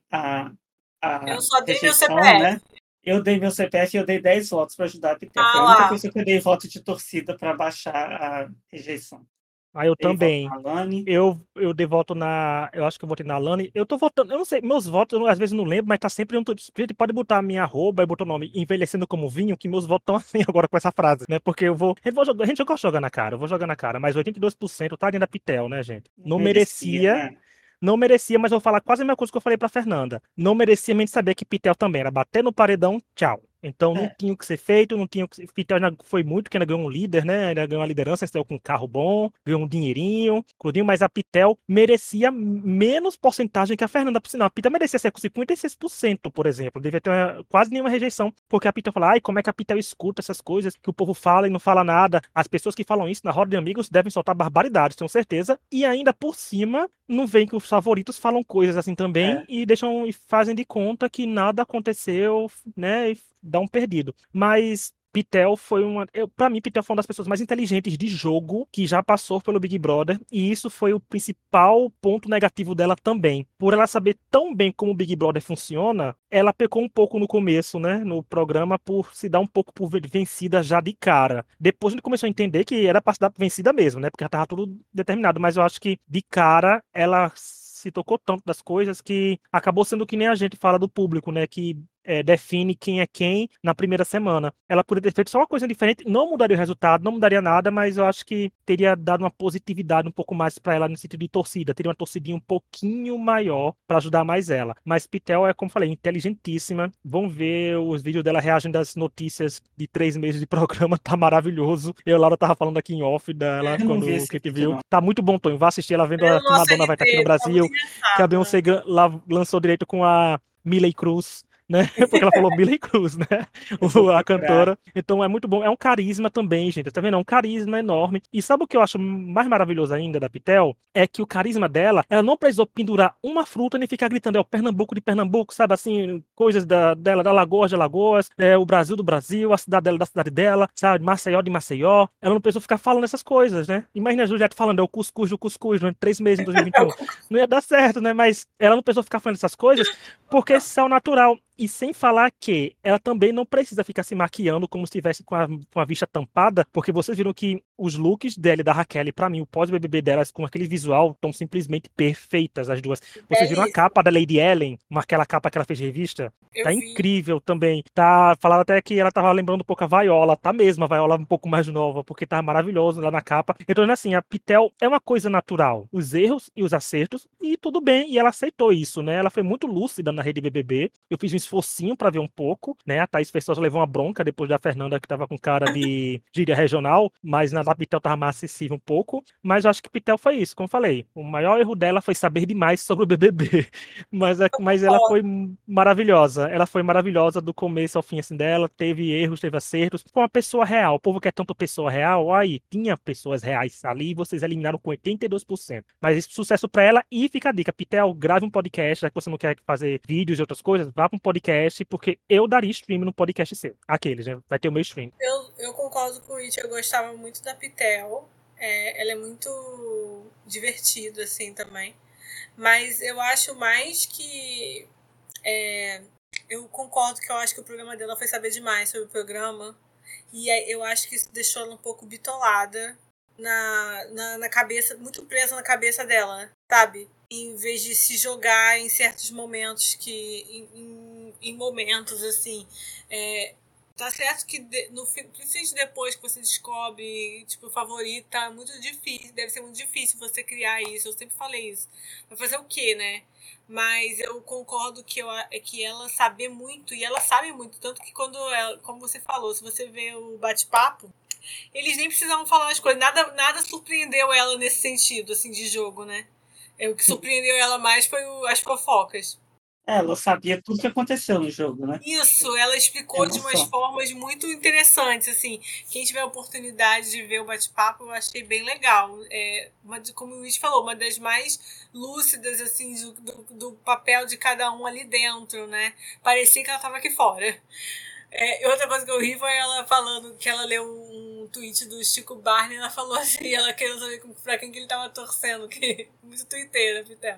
Speaker 1: a
Speaker 3: Eu só dei meu
Speaker 1: rejeição,
Speaker 3: CPF.
Speaker 1: né? Eu dei meu CPF e eu dei 10 votos para ajudar a Pitel. Foi
Speaker 3: Ah
Speaker 1: a única
Speaker 3: lá.
Speaker 1: pessoa que eu dei voto de torcida para baixar a rejeição.
Speaker 2: Aí eu
Speaker 1: Dei voto
Speaker 2: também.
Speaker 1: na Lani.
Speaker 2: Eu dei voto na. Eu acho que eu votei na Lani. Eu tô votando. Eu não sei, meus votos, às vezes não lembro, mas tá sempre um. Gente, pode botar a minha arroba e botar o nome envelhecendo como vinho, que meus votos estão assim agora com essa frase, né? Porque eu vou. A gente gosta de jogar na cara, eu vou jogar na cara, mas 82% tá dentro da Pitel, né, gente?
Speaker 1: Não
Speaker 2: Não
Speaker 1: merecia,
Speaker 2: merecia.
Speaker 1: né?
Speaker 2: Não merecia, mas eu vou falar quase a mesma coisa que eu falei pra Fernanda. Não merecia, mas a gente sabia que Pitel também era bater no paredão, tchau. Então não
Speaker 1: É,
Speaker 2: tinha o que ser feito, não tinha o que ser... Pitel ainda foi muito, que ainda ganhou um líder, né? Ainda ganhou uma liderança, saiu com um carro bom, ganhou um dinheirinho, crudinho, mas a Pitel merecia menos porcentagem que a Fernanda, por sinal. A Pitel merecia ser com 56%, por exemplo. Devia ter quase nenhuma rejeição, porque a Pitel fala, ai, como é que a Pitel escuta essas coisas que o povo fala e não fala nada. As pessoas que falam isso na roda de amigos devem soltar barbaridades, tenho certeza. E ainda por cima, não vem que os favoritos falam coisas assim também
Speaker 1: é.
Speaker 2: e deixam e fazem de conta que nada aconteceu, né? E dá um perdido. Mas Pitel foi pra mim, Pitel foi uma das pessoas mais inteligentes de jogo que já passou pelo Big Brother, e isso foi o principal ponto negativo dela também. Por ela saber tão bem como o Big Brother funciona, ela pecou um pouco no começo, né, no programa, por se dar um pouco por vencida já de cara. Depois a gente começou a entender que era pra se dar vencida mesmo, né, porque já tava tudo determinado, mas eu acho que de cara ela se tocou tanto das coisas que acabou sendo que nem a gente fala do público, né, que define quem é quem na primeira semana. Ela poderia ter feito só uma coisa diferente, não mudaria o resultado, não mudaria nada, mas eu acho que teria dado uma positividade um pouco mais para ela no sentido de torcida. Teria uma torcidinha um pouquinho maior para ajudar mais ela. Mas Pitel é, como falei, inteligentíssima. Vão ver os vídeos dela reagindo às notícias de 3 meses de programa, tá maravilhoso. Eu, Laura, tava falando aqui em off dela,
Speaker 1: Eu não vi
Speaker 2: quando
Speaker 1: esse
Speaker 2: que a gente
Speaker 1: vídeo,
Speaker 2: viu.
Speaker 1: não.
Speaker 2: Tá muito bom, Tonho. Vá assistir ela vendo
Speaker 3: É o
Speaker 2: que
Speaker 3: nosso
Speaker 2: Madonna vai estar aqui no
Speaker 3: RT, tá muito
Speaker 2: Brasil, que a
Speaker 3: engraçado, né?
Speaker 2: Beyoncé lançou direito com a Miley Cruz, né? Porque ela falou Miley Cruz, né?
Speaker 1: Eu vou
Speaker 2: A
Speaker 1: procurar.
Speaker 2: cantora. Então é muito bom. É um carisma também, gente. Tá vendo? É um carisma enorme. E sabe o que eu acho mais maravilhoso ainda da Pitel? É que o carisma dela, ela não precisou pendurar uma fruta nem ficar gritando, é o Pernambuco de Pernambuco, sabe assim, coisas dela, da Lagoas de Alagoas, o Brasil do Brasil, a cidade dela da cidade dela, sabe? Maceió de Maceió. Ela não precisou ficar falando essas coisas, né? Imagina a Juliette falando, é o cuscuz do cuscuz durante 3 meses em 2021. Não ia dar certo, né? Mas ela não precisou ficar falando essas coisas porque isso é o natural. E sem falar que ela também não precisa ficar se maquiando como se estivesse com a vista tampada, porque vocês viram que os looks dela e da Raquel, pra mim, o pós-BBB delas com aquele visual estão simplesmente perfeitas, as duas. Vocês viram a capa da Lady Ellen, aquela capa que ela fez de revista?
Speaker 3: Eu
Speaker 2: Tá
Speaker 3: vi.
Speaker 2: incrível também. Tá, falaram até que ela tava lembrando um pouco a Viola, tá mesmo, a Viola um pouco mais nova, porque tá maravilhoso lá na capa. Então, assim, a Pitel é uma coisa natural. Os erros e os acertos, e tudo bem, e ela aceitou isso, né? Ela foi muito lúcida na rede BBB. Eu fiz um esforcinho pra ver um pouco, né? A Thaís Pessoa levou uma bronca depois da Fernanda, que tava com cara de gíria regional, mas na da Pitel tava mais acessível um pouco. Mas eu acho que Pitel foi isso, como eu falei. O maior erro dela foi saber demais sobre o BBB. Mas ela foi maravilhosa. Ela foi maravilhosa do começo ao fim assim dela. Teve erros, teve acertos. Foi uma pessoa real. O povo quer tanto pessoa real. Aí, tinha pessoas reais ali e vocês eliminaram com 82%. Mas isso, sucesso pra ela. E fica a dica, Pitel, grave um podcast. Já que você não quer fazer vídeos e outras coisas, vá pra um podcast, porque eu daria stream no podcast seu. Aqueles, né? Vai ter o meu stream.
Speaker 3: Eu concordo com o Rich. Eu gostava muito da Pitel. Ela é muito divertida, assim, também. Mas eu acho mais que... eu concordo que eu acho que o programa dela foi saber demais sobre o programa. E eu acho que isso deixou ela um pouco bitolada na cabeça, muito presa na cabeça dela, sabe? Em vez de se jogar em certos momentos em momentos, assim... Tá certo que principalmente depois que você descobre, tipo, o favorito, tá muito difícil, deve ser muito difícil você criar isso, eu sempre falei isso. Vai fazer o quê, né? Mas eu concordo que ela sabe muito, e ela sabe muito, tanto que quando ela, como você falou, se você vê o bate-papo, eles nem precisavam falar as coisas, nada surpreendeu ela nesse sentido, assim, de jogo, né? O que surpreendeu ela mais foi as fofocas.
Speaker 1: Ela sabia tudo que aconteceu no jogo, né?
Speaker 3: Isso, ela explicou de umas formas muito interessantes, assim. Quem tiver a oportunidade de ver o bate-papo, eu achei bem legal. Como o Luiz falou, uma das mais lúcidas, assim, do papel de cada um ali dentro, né? Parecia que ela estava aqui fora. Outra coisa que eu ri foi ela falando que ela leu um tweet do Chico Barney, ela falou assim, ela queria saber pra quem que ele estava torcendo, que muito twitteira, Pitel.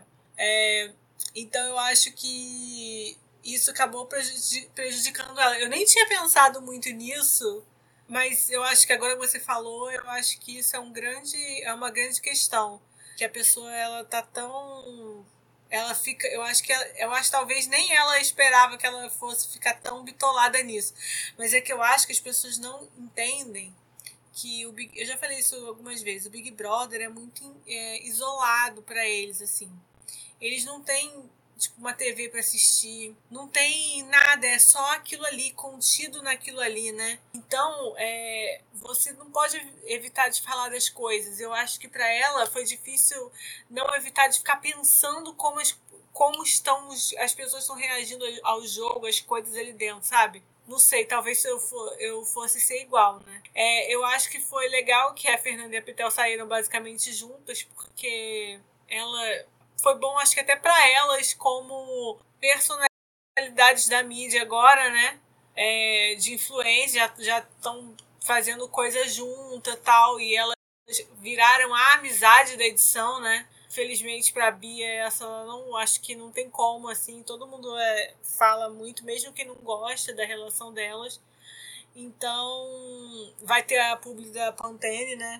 Speaker 3: Então eu acho que isso acabou prejudicando ela. Eu nem tinha pensado muito nisso, mas eu acho que agora que você falou, eu acho que isso é uma grande questão. Que a pessoa, ela tá tão... Ela fica... Eu acho que talvez nem ela esperava que ela fosse ficar tão bitolada nisso. Mas é que eu acho que as pessoas não entendem que eu já falei isso algumas vezes, o Big Brother é muito isolado para eles, assim. Eles não têm, tipo, uma TV para assistir, não tem nada, é só aquilo ali, contido naquilo ali, né? Então, você não pode evitar de falar das coisas. Eu acho que para ela foi difícil não evitar de ficar pensando como as pessoas estão reagindo ao jogo, às coisas ali dentro, sabe? Não sei, talvez se eu fosse ser igual, né? Eu acho que foi legal que a Fernanda e a Pitel saíram basicamente juntas, porque foi bom, acho que até para elas, como personalidades da mídia agora, né? De influência, já estão fazendo coisa junta e tal, e elas viraram a amizade da edição, né? Felizmente para a Bia, essa não, acho que não tem como, assim, todo mundo fala muito, mesmo quem não gosta da relação delas. Então, vai ter a publi da Pantene, né?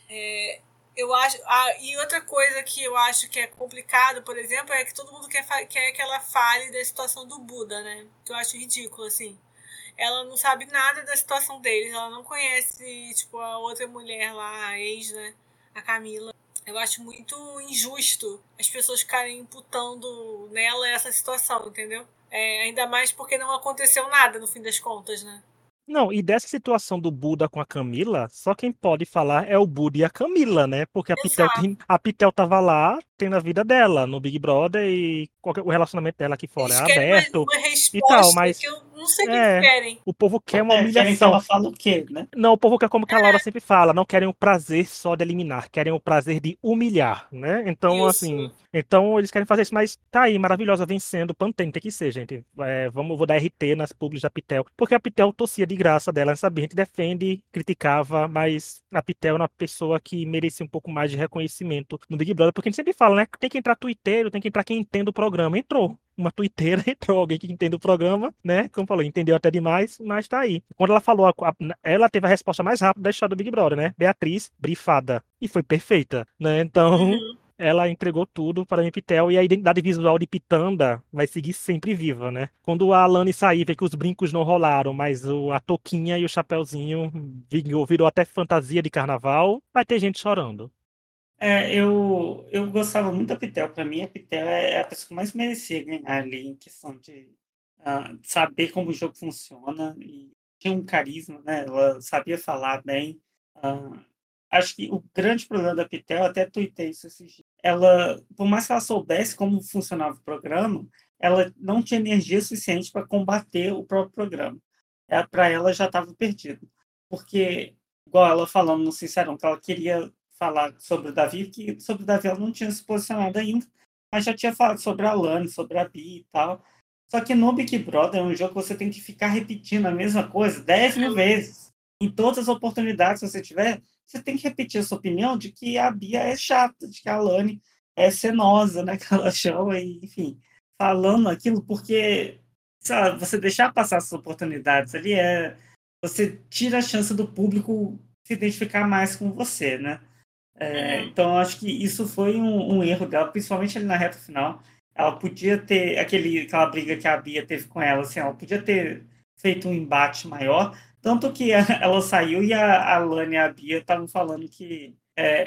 Speaker 3: Eu acho. E outra coisa que eu acho que é complicado, por exemplo, é que todo mundo quer que ela fale da situação do Buda, né? Que eu acho ridículo, assim. Ela não sabe nada da situação deles, ela não conhece, tipo, a outra mulher lá, a ex, né? A Camila. Eu acho muito injusto as pessoas ficarem imputando nela essa situação, entendeu? Ainda mais porque não aconteceu nada, no fim das contas, né?
Speaker 2: Não, e dessa situação do Buda com a Camila, só quem pode falar é o Buda e a Camila, né? Porque a Pitel tava lá, tendo a vida dela no Big Brother e o relacionamento dela aqui fora
Speaker 3: Eles
Speaker 2: é
Speaker 3: querem
Speaker 2: aberto
Speaker 3: uma
Speaker 2: e tal,
Speaker 3: resposta
Speaker 2: mas
Speaker 3: que eu não sei o que eles querem.
Speaker 2: o povo quer uma
Speaker 1: Querem que
Speaker 2: humilhação.
Speaker 1: ela fale o quê, né?
Speaker 2: Não, o povo quer, como que a Laura sempre fala, não querem o prazer só de eliminar, querem o prazer de humilhar, né? Então,
Speaker 3: Isso.
Speaker 2: assim, então eles querem fazer isso, mas tá aí, maravilhosa, vencendo, Pantene, tem que ser, gente. Vou dar RT nas publis da Pitel, porque a Pitel torcia de graça dela, sabia? A gente defende, criticava, mas a Pitel é uma pessoa que merecia um pouco mais de reconhecimento no Big Brother, porque a gente sempre fala, né? Tem que entrar twitteiro, tem que entrar quem entende o programa. Entrou. uma tuiteira, entrou alguém que entende o programa, né? Como falou, entendeu até demais, mas tá aí. Quando ela falou, ela teve a resposta mais rápida da história do Big Brother, né? Beatriz, brifada. E foi perfeita, né? Então,
Speaker 3: Uhum.
Speaker 2: ela entregou tudo para a Pitel e a identidade visual de Pitanda vai seguir sempre viva, né? Quando a Alane sair, vê que os brincos não rolaram, mas a touquinha e o chapéuzinho virou até fantasia de carnaval, vai ter gente chorando.
Speaker 1: Eu gostava muito da Pitel. Para mim, a Pitel é a pessoa que mais merecia ganhar ali em questão de saber como o jogo funciona e tinha um carisma, né? Ela sabia falar bem. Ah, acho que o grande problema da Pitel, eu até tuitei isso esses dias, ela, por mais que ela soubesse como funcionava o programa, ela não tinha energia suficiente para combater o próprio programa. Para ela já estava perdido. Porque, igual ela falando no Sincerão, que ela queria falar sobre o Davi, que sobre o Davi ela não tinha se posicionado ainda, mas já tinha falado sobre a Lani, sobre a Bia e tal. Só que no Big Brother é um jogo que você tem que ficar repetindo a mesma coisa 10.000 vezes. Em todas as oportunidades que você tiver, você tem que repetir a sua opinião de que a Bia é chata, de que a Lani é cenosa, né? Que ela chama, e, enfim, falando aquilo, porque sabe, você deixar passar essas oportunidades ali você tira a chance do público se identificar mais com você, né?
Speaker 3: Uhum.
Speaker 1: Então, eu acho que isso foi um erro dela, principalmente ali na reta final. Ela podia ter, aquela briga que a Bia teve com ela, assim, ela podia ter feito um embate maior, tanto que ela saiu e a Lani e a Bia estavam falando que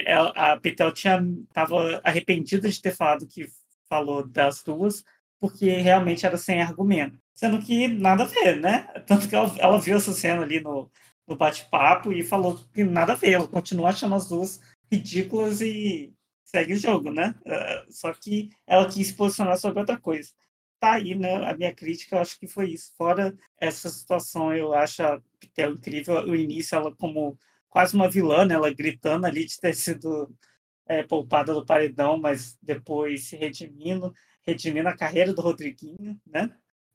Speaker 1: a Pitel estava arrependida de ter falado o que falou das duas, porque realmente era sem argumento. Sendo que nada a ver, né? Tanto que ela viu essa cena ali no bate-papo e falou que nada a ver, ela continua achando as duas ridículas e segue o jogo, né? Só que ela quis se posicionar sobre outra coisa. Tá aí, né? A minha crítica, eu acho que foi isso. Fora essa situação, eu acho a Pitel incrível. O início, ela como quase uma vilã, né? Ela gritando ali de ter sido poupada do paredão, mas depois se redimindo a carreira do Rodriguinho, né?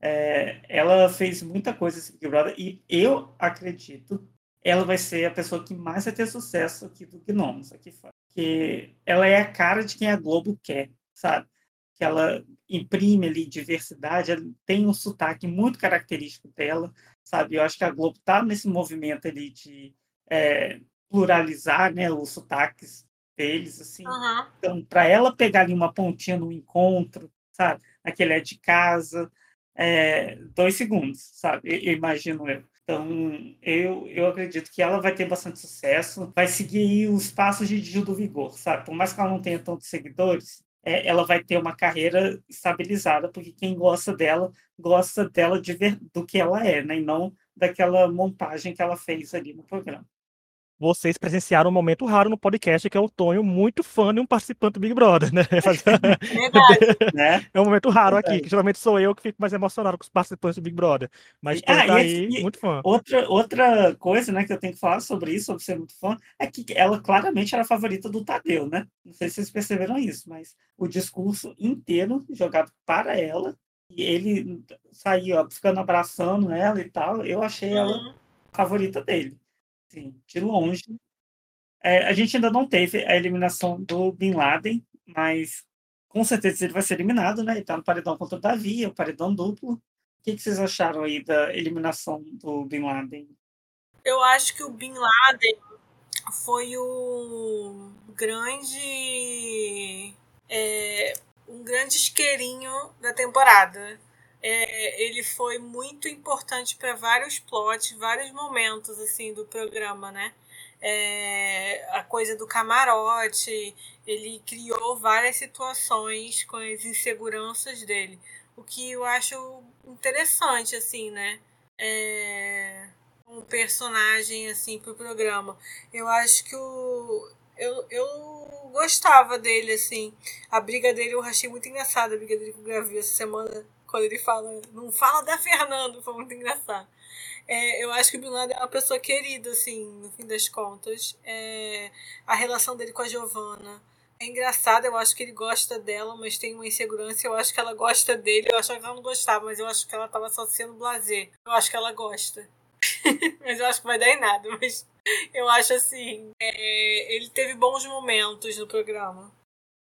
Speaker 1: Ela fez muita coisa esse Big Brother e eu acredito ela vai ser a pessoa que mais vai ter sucesso aqui do Gnomes, aqui fora. Porque ela é a cara de quem a Globo quer, sabe? Que ela imprime ali diversidade, ela tem um sotaque muito característico dela, sabe? Eu acho que a Globo está nesse movimento ali de pluralizar, né, os sotaques deles, assim.
Speaker 3: Uhum.
Speaker 1: Então, para ela pegar ali uma pontinha no encontro, sabe? Aquele é de casa, 2 segundos, sabe? Eu imagino eu. Então, eu acredito que ela vai ter bastante sucesso, vai seguir os passos de Gil do Vigor, sabe? Por mais que ela não tenha tantos seguidores, ela vai ter uma carreira estabilizada, porque quem gosta dela do que ela é, né? E não daquela montagem que ela fez ali no programa.
Speaker 2: Vocês presenciaram um momento raro no podcast, que é o Tonho muito fã de um participante do Big Brother, né?
Speaker 3: Verdade.
Speaker 1: Né?
Speaker 2: É um momento raro aqui, que
Speaker 1: Verdade.
Speaker 2: geralmente sou eu que fico mais emocionado com os participantes do Big Brother. Mas Tonho tá
Speaker 1: E,
Speaker 2: aí, muito fã.
Speaker 1: outra coisa, né, que eu tenho que falar sobre isso, sobre ser muito fã, é que ela claramente era a favorita do Tadeu, né? Não sei se vocês perceberam isso, mas o discurso inteiro jogado para ela, e ele saiu ó, ficando abraçando ela e tal, eu achei ela
Speaker 3: Uhum.
Speaker 1: a favorita dele. Sim, de longe. A gente ainda não teve a eliminação do Bin Laden, mas com certeza ele vai ser eliminado, né? Ele tá no paredão contra o Davi, é o paredão duplo. O que vocês acharam aí da eliminação do Bin Laden?
Speaker 3: Eu acho que o Bin Laden foi o grande. Um grande isqueirinho da temporada. Ele foi muito importante para vários plots, vários momentos assim do programa, né? A coisa do camarote, ele criou várias situações com as inseguranças dele, o que eu acho interessante, assim, né? Um personagem assim pro programa. Eu acho que eu gostava dele, assim. A briga dele eu achei muito engraçada, a briga dele com o Gavi essa semana, quando ele fala, não fala da Fernando, foi muito engraçado. Eu acho que o Bin Laden é uma pessoa querida, assim, no fim das contas. A relação dele com a Giovanna é engraçada, eu acho que ele gosta dela, mas tem uma insegurança, eu acho que ela gosta dele, eu achava que ela não gostava, mas eu acho que ela tava só sendo blasé. Eu acho que ela gosta. Mas eu acho que vai dar em nada, mas eu acho assim, ele teve bons momentos no programa.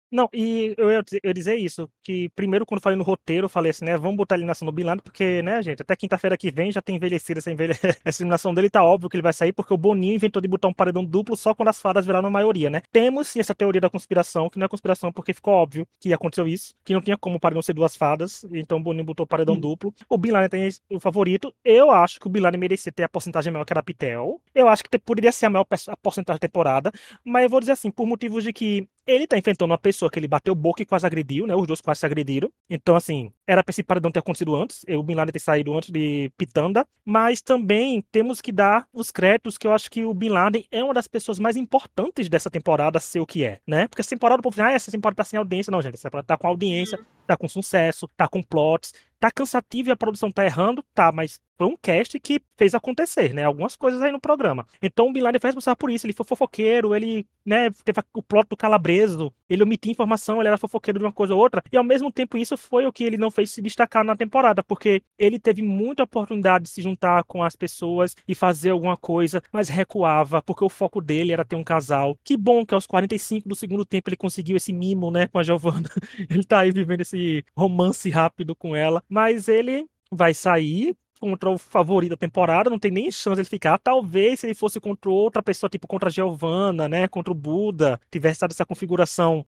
Speaker 2: Não, e eu ia dizer isso, que primeiro quando eu falei no roteiro, eu falei assim, né, vamos botar a eliminação no Bin Laden, porque, né, gente, até quinta-feira que vem já tem envelhecido essa eliminação dele, tá óbvio que ele vai sair, porque o Boninho inventou de botar um paredão duplo só quando as fadas viraram a maioria, né? Temos sim essa teoria da conspiração, que não é conspiração porque ficou óbvio que aconteceu isso, que não tinha como o paredão ser duas fadas, então o Boninho botou o paredão duplo. O Bin Laden tem o favorito, eu acho que o Bin Laden merecia ter a porcentagem maior que a da Pitel, eu acho que poderia ser a maior a porcentagem da temporada, mas eu vou dizer assim, por motivos de que ele tá enfrentando uma pessoa que ele bateu boca e quase agrediu, né? Os dois quase se agrediram. Então, assim, era pra esse paredão ter acontecido antes. O Bin Laden ter saído antes de Pitanda. Mas também temos que dar os créditos que eu acho que o Bin Laden é uma das pessoas mais importantes dessa temporada ser o que é, né? Porque essa temporada o povo diz, essa temporada tá sem audiência. Não, gente, essa temporada tá com audiência, tá com sucesso, tá com plots. Tá cansativo e a produção tá errando? Tá, mas foi um cast que fez acontecer, né? Algumas coisas aí no programa. Então o Bin Laden foi responsável por isso. Ele foi fofoqueiro, ele, né, teve o plot do Calabreso, ele omitia informação, ele era fofoqueiro de uma coisa ou outra. E ao mesmo tempo isso foi o que ele não fez se destacar na temporada, porque ele teve muita oportunidade de se juntar com as pessoas e fazer alguma coisa, mas recuava, porque o foco dele era ter um casal. Que bom que aos 45 do segundo tempo ele conseguiu esse mimo, né, com a Giovanna. Ele tá aí vivendo esse romance rápido com ela. Mas ele vai sair contra o favorito da temporada, não tem nem chance de ele ficar. Talvez se ele fosse contra outra pessoa, tipo contra a Giovanna, né, contra o Buda, tivesse dado essa configuração,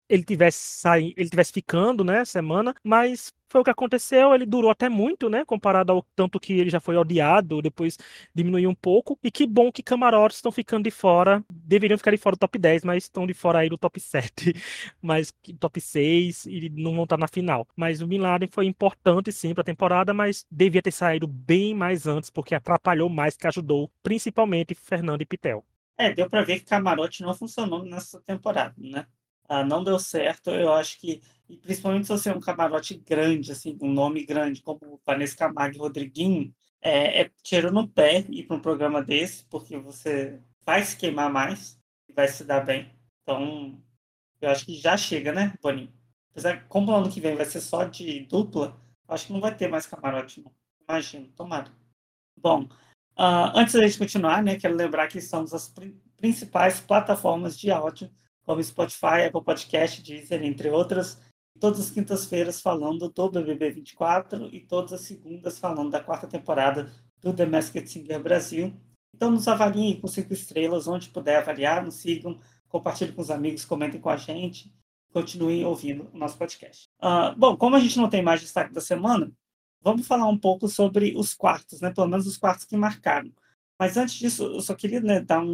Speaker 2: ele tivesse ficando, né, semana, mas foi o que aconteceu, ele durou até muito, né, comparado ao tanto que ele já foi odiado, depois diminuiu um pouco, e que bom que camarotes estão ficando de fora, deveriam ficar de fora do top 10, mas estão de fora aí do top 7, mas top 6 e não vão estar na final. Mas o Bin Laden foi importante sim para a temporada, mas devia ter saído bem mais antes, porque atrapalhou mais que ajudou, principalmente Fernando e Pitel.
Speaker 1: Deu para ver que camarote não funcionou nessa temporada, né? Não deu certo, eu acho que, e principalmente se você é um camarote grande, assim, um nome grande, como Vanessa Camargo e Rodriguinho, é tiro no pé ir para um programa desse, porque você vai se queimar mais e vai se dar bem. Então, eu acho que já chega, né, Boninho? Apesar que, como o ano que vem vai ser só de dupla, acho que não vai ter mais camarote, não. Imagino, tomara. Bom, antes da gente continuar, né, quero lembrar que estamos as principais plataformas de áudio, como Spotify, Apple Podcast, Deezer, entre outras, todas as quintas-feiras falando do BBB 24 e todas as segundas falando da quarta temporada do The Masked Singer Brasil. Então nos avaliem com 5 estrelas, onde puder avaliar, nos sigam, compartilhem com os amigos, comentem com a gente, continuem ouvindo o nosso podcast. Bom, como a gente não tem mais destaque da semana, vamos falar um pouco sobre os quartos, né? Pelo menos os quartos que marcaram. Mas antes disso, eu só queria, né, dar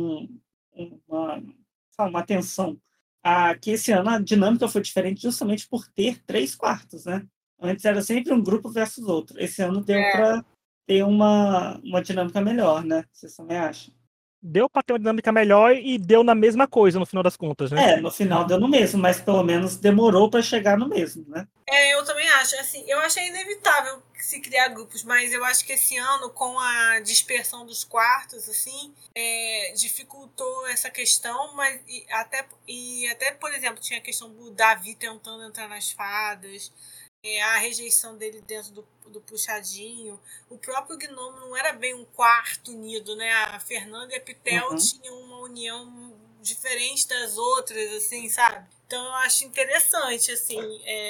Speaker 1: uma atenção a que esse ano a dinâmica foi diferente justamente por ter 3 quartos, né? Antes era sempre um grupo versus outro. Esse ano deu para ter uma dinâmica melhor, né? Vocês também acham?
Speaker 2: Deu pra ter uma dinâmica melhor e deu na mesma coisa no final das contas, né?
Speaker 1: No final deu no mesmo, mas pelo menos demorou para chegar no mesmo, né?
Speaker 3: Eu também acho. Assim, eu achei inevitável se criar grupos, mas eu acho que esse ano, com a dispersão dos quartos, assim, dificultou essa questão, mas até, por exemplo, tinha a questão do Davi tentando entrar nas fadas, a rejeição dele dentro do puxadinho. O próprio Gnomo não era bem um quarto unido, né? A Fernanda e a Pitel tinham uma união diferente das outras, assim, sabe? Então eu acho interessante, assim,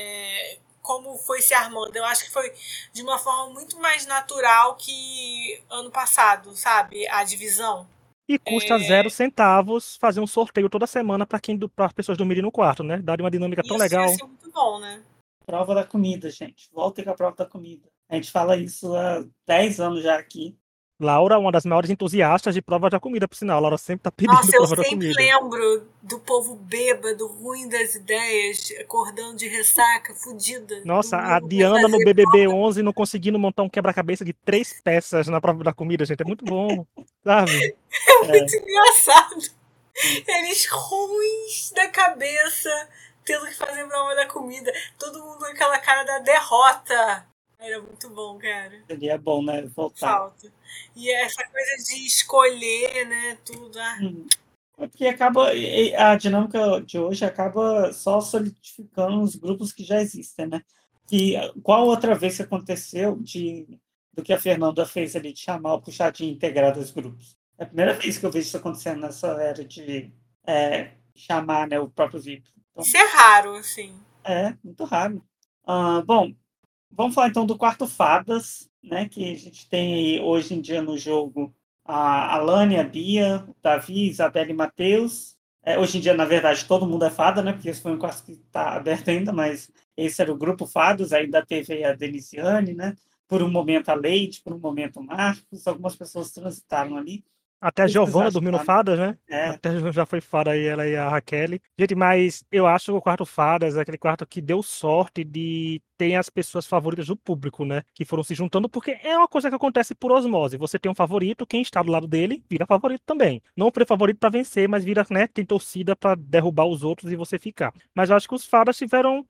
Speaker 3: como foi se armando. Eu acho que foi de uma forma muito mais natural que ano passado, sabe? A divisão.
Speaker 2: E custa 0 centavos fazer um sorteio toda semana para as pessoas dormirem no quarto, né? Dar uma dinâmica tão legal.
Speaker 3: Isso ia ser muito bom, né?
Speaker 1: Prova da comida, gente. Voltem com a prova da comida. A gente fala isso há 10 anos já aqui.
Speaker 2: Laura, uma das maiores entusiastas de prova da comida, por sinal. Laura sempre tá pedindo prova da comida.
Speaker 3: Eu sempre lembro do povo bêbado, ruim das ideias, acordando de ressaca, fudida.
Speaker 2: Nossa, a Diana no BBB 11 não conseguindo montar um quebra-cabeça de 3 peças na prova da comida, gente. É muito bom, sabe?
Speaker 3: É muito engraçado. Eles ruins da cabeça, tendo que fazer prova da comida. Todo mundo com aquela cara da derrota. Era muito bom, cara.
Speaker 1: Seria bom, né? Voltar.
Speaker 3: Falta. E essa coisa de escolher, né? Tudo.
Speaker 1: Porque a dinâmica de hoje acaba só solidificando os grupos que já existem, né? E qual outra vez que aconteceu do que a Fernanda fez ali, de chamar o puxadinho integrado aos grupos? É a primeira vez que eu vejo isso acontecendo nessa era de chamar, né, o próprio VIP.
Speaker 3: Isso é raro, assim.
Speaker 1: É, muito raro. Bom, vamos falar então do quarto Fadas, né? Que a gente tem aí hoje em dia no jogo a Alane, a Bia, o Davi, Isabela e Matheus. Hoje em dia, na verdade, todo mundo é fada, né? Porque esse foi um quarto que está aberto ainda, mas esse era o grupo Fados, ainda teve a Denisiane, né? Por um momento a Leite, por um momento o Marcos, algumas pessoas transitaram ali.
Speaker 2: Até a
Speaker 1: O que vocês
Speaker 2: Giovana
Speaker 1: acham,
Speaker 2: dormiu no
Speaker 1: Fábio?
Speaker 2: Fadas, né?
Speaker 1: É,
Speaker 2: Até já foi fada aí, ela e a Raquel. Gente, mas eu acho que o quarto Fadas é aquele quarto que deu sorte de ter as pessoas favoritas do público, né? Que foram se juntando, porque é uma coisa que acontece por osmose. Você tem um favorito, quem está do lado dele vira favorito também. Não foi favorito para vencer, mas vira, né? Tem torcida para derrubar os outros e você ficar. Mas eu acho que os Fadas tiveram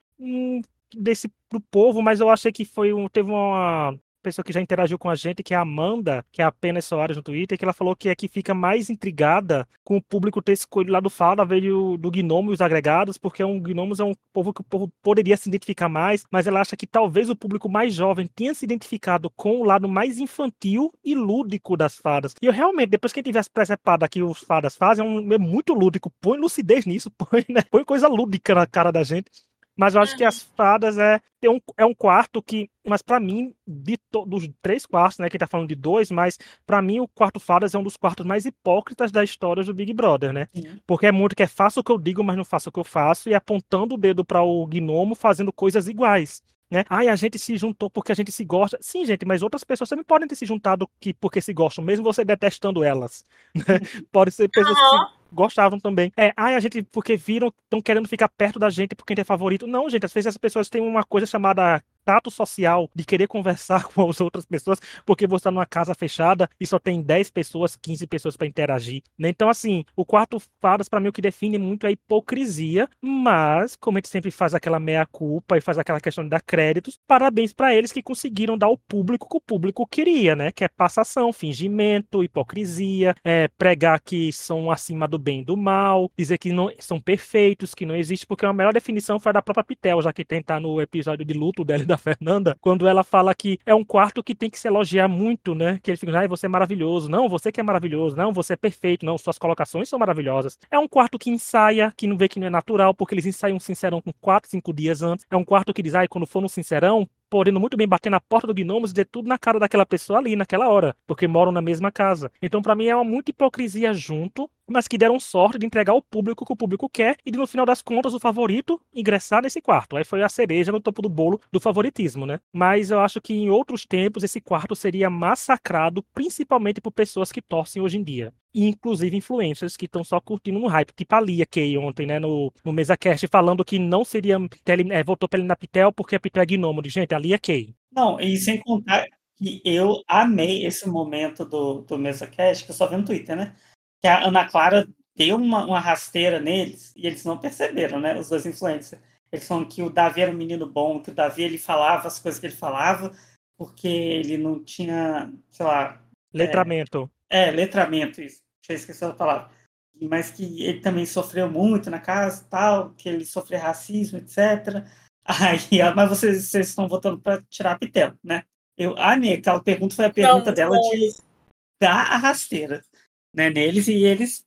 Speaker 2: desse pro povo, mas eu achei que teve uma pessoa que já interagiu com a gente, que é a Amanda, que é apenas Soares no Twitter, que ela falou que é que fica mais intrigada com o público ter escolhido lá do Fala, veio do Gnomo e os agregados, porque Gnomos é um povo que o povo poderia se identificar mais, mas ela acha que talvez o público mais jovem tenha se identificado com o lado mais infantil e lúdico das fadas. E eu realmente, depois que a gente tivesse presepada aqui os fadas fazem, é muito lúdico, põe lucidez nisso, põe coisa lúdica na cara da gente. Mas eu acho que as fadas é um quarto que, mas para mim, dos 3 quartos, né, que tá falando de 2, mas para mim o quarto fadas é um dos quartos mais hipócritas da história do Big Brother, né?
Speaker 1: sim.
Speaker 2: Porque é muito que é faço o que eu digo, mas não faço o que eu faço, e apontando o dedo para o gnomo fazendo coisas iguais. Né? Ai, a gente se juntou porque a gente se gosta. Sim, gente, mas outras pessoas também podem ter se juntado porque se gostam, mesmo você detestando elas. Né? Pode ser pessoas que gostavam também. A gente, porque viram, estão querendo ficar perto da gente porque a gente é favorito. Não, gente, às vezes as pessoas têm uma coisa chamada tato social, de querer conversar com as outras pessoas, porque você está numa casa fechada e só tem 10 pessoas, 15 pessoas para interagir. Né? Então, assim, o quarto fadas, para mim, o que define muito é a hipocrisia, mas, como a gente sempre faz aquela meia-culpa e faz aquela questão de dar créditos, parabéns para eles que conseguiram dar ao público que o público queria, né? Que é passação, fingimento, hipocrisia, pregar que são acima do bem e do mal, dizer que não são perfeitos, que não existe, porque a melhor definição foi a da própria Pitel, já que tentar no episódio de luto dela e da Fernanda, quando ela fala que é um quarto que tem que se elogiar muito, né? Que ele fica, você é maravilhoso, não, você que é maravilhoso, não, você é perfeito, não, suas colocações são maravilhosas. É um quarto que ensaia, que não vê que não é natural, porque eles ensaiam um Sincerão com 4, 5 dias antes. É um quarto que diz, quando for no Sincerão, podendo muito bem bater na porta do Gnomos e dizer tudo na cara daquela pessoa ali, naquela hora, porque moram na mesma casa. Então, para mim, é uma muita hipocrisia junto, mas que deram sorte de entregar ao público o que o público quer e, no final das contas, o favorito ingressar nesse quarto. Aí foi a cereja no topo do bolo do favoritismo, né? Mas eu acho que em outros tempos esse quarto seria massacrado, principalmente por pessoas que torcem hoje em dia. E, inclusive, influencers que estão só curtindo no hype, tipo a Lia Kay ontem, né, no MesaCast, falando que não seria, votou pra ele na Pitel porque a Pitel é gnomo. Gente, a Lia Kay.
Speaker 1: Não, e sem contar que eu amei esse momento do MesaCast, que eu só vi no Twitter, né? Que a Ana Clara deu uma rasteira neles e eles não perceberam, né? Os dois influencers. Eles falam que o Davi era um menino bom, que o Davi ele falava as coisas que ele falava, porque ele não tinha, sei lá.
Speaker 2: Letramento.
Speaker 1: Letramento, isso. Tinha esquecido a palavra. Mas que ele também sofreu muito na casa tal, que ele sofreu racismo, etc. Aí, mas vocês estão votando para tirar a Pitel, né? Aquela pergunta foi a pergunta dela de dar a rasteira, né, neles, e eles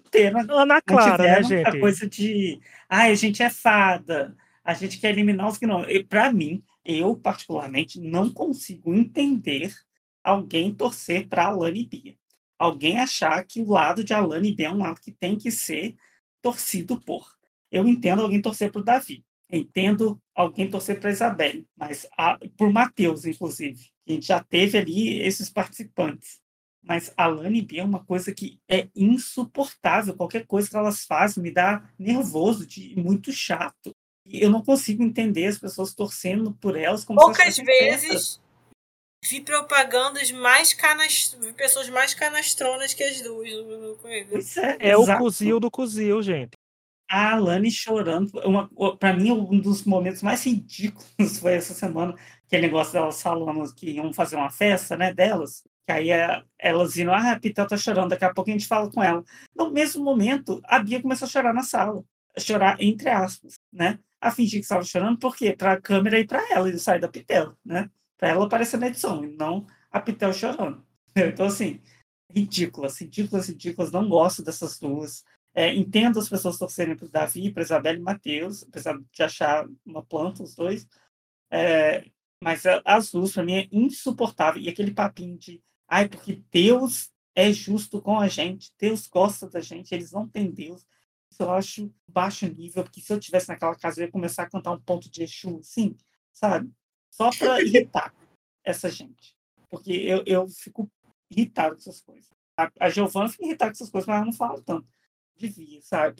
Speaker 2: Ana Clara, né,
Speaker 1: mantiveram a
Speaker 2: gente?
Speaker 1: coisa de a gente é fada, a gente quer eliminar os gnomos. Para mim, eu particularmente não consigo entender alguém torcer para Alane e Bia. Alguém achar que o lado de Alane e Bia é um lado que tem que ser torcido por. Eu entendo alguém torcer para o Davi. Entendo alguém torcer para a Isabelle, mas por Matheus, inclusive. A gente já teve ali esses participantes. Mas Alane e Bia é uma coisa que é insuportável. Qualquer coisa que elas fazem me dá nervoso, muito chato. E eu não consigo entender as pessoas torcendo por elas como
Speaker 3: poucas
Speaker 1: se
Speaker 3: vezes vi propagandas vi pessoas mais canastronas que as duas.
Speaker 1: Pois
Speaker 2: é o cozil do cozil, gente.
Speaker 1: A Alane chorando. Para mim, um dos momentos mais ridículos foi essa semana, aquele negócio delas falando que iam fazer uma festa, né, delas. Que aí elas viram, a Pitel tá chorando, daqui a pouco a gente fala com ela. No mesmo momento, a Bia começou a chorar na sala. A chorar, entre aspas, né? A fingir que estava chorando, por quê? Para a câmera ir para ela e sair da Pitel, né? Para ela aparecer na edição, e não a Pitel chorando. Então, assim, ridículas. Não gosto dessas duas. Entendo as pessoas torcerem para o Davi, para Isabela e Matheus, apesar de achar uma planta os dois. Mas as duas, para mim, é insuportável. E aquele papinho de, porque Deus é justo com a gente, Deus gosta da gente, eles não têm Deus. Isso eu acho baixo nível, porque se eu estivesse naquela casa, eu ia começar a cantar um ponto de Exu, assim, sabe? Só para irritar essa gente. Porque eu fico irritado com essas coisas. A Giovana fica irritada com essas coisas, mas ela não fala tanto. Devia, sabe?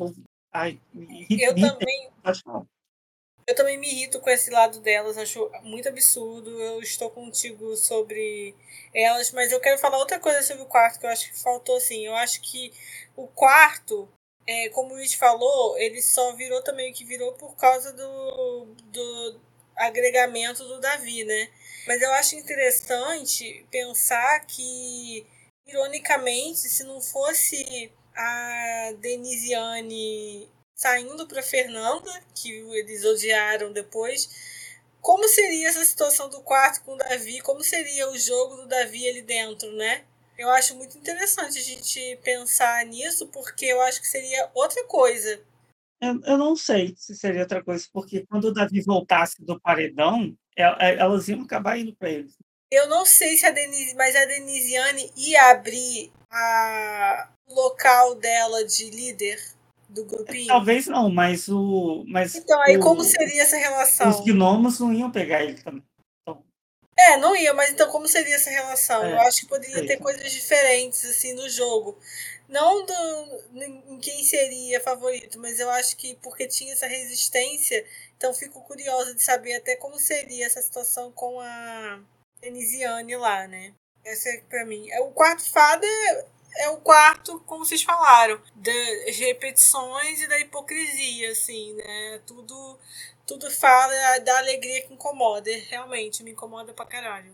Speaker 3: Eu também me irrito com esse lado delas, acho muito absurdo. Eu estou contigo sobre elas, mas eu quero falar outra coisa sobre o quarto que eu acho que faltou, assim. Eu acho que o quarto, como o Luiz falou, ele só virou também o que virou por causa do agregamento do Davi, né? Mas eu acho interessante pensar que, ironicamente, se não fosse a Denisiane saindo para Fernanda, que eles odiaram depois, como seria essa situação do quarto com o Davi? Como seria o jogo do Davi ali dentro, né? Eu acho muito interessante a gente pensar nisso, porque eu acho que seria outra coisa.
Speaker 1: Eu não sei se seria outra coisa, porque quando o Davi voltasse do paredão, elas iam acabar indo para eles.
Speaker 3: Eu não sei se a Denisiane ia abrir o local dela de líder do grupinho.
Speaker 1: Talvez não, mas
Speaker 3: então, aí como seria essa relação?
Speaker 1: Os gnomos não iam pegar ele também. Então,
Speaker 3: não ia, mas então como seria essa relação? Eu acho que poderia ter coisas diferentes assim no jogo. Não em quem seria favorito, mas eu acho que porque tinha essa resistência, então fico curiosa de saber até como seria essa situação com a Denisiane lá, né? Essa é pra mim. O quarto fada é o quarto, como vocês falaram, das repetições e da hipocrisia, assim, né? Tudo fala da alegria que incomoda. Realmente, me incomoda pra caralho.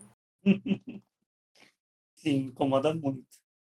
Speaker 1: Sim, incomoda muito.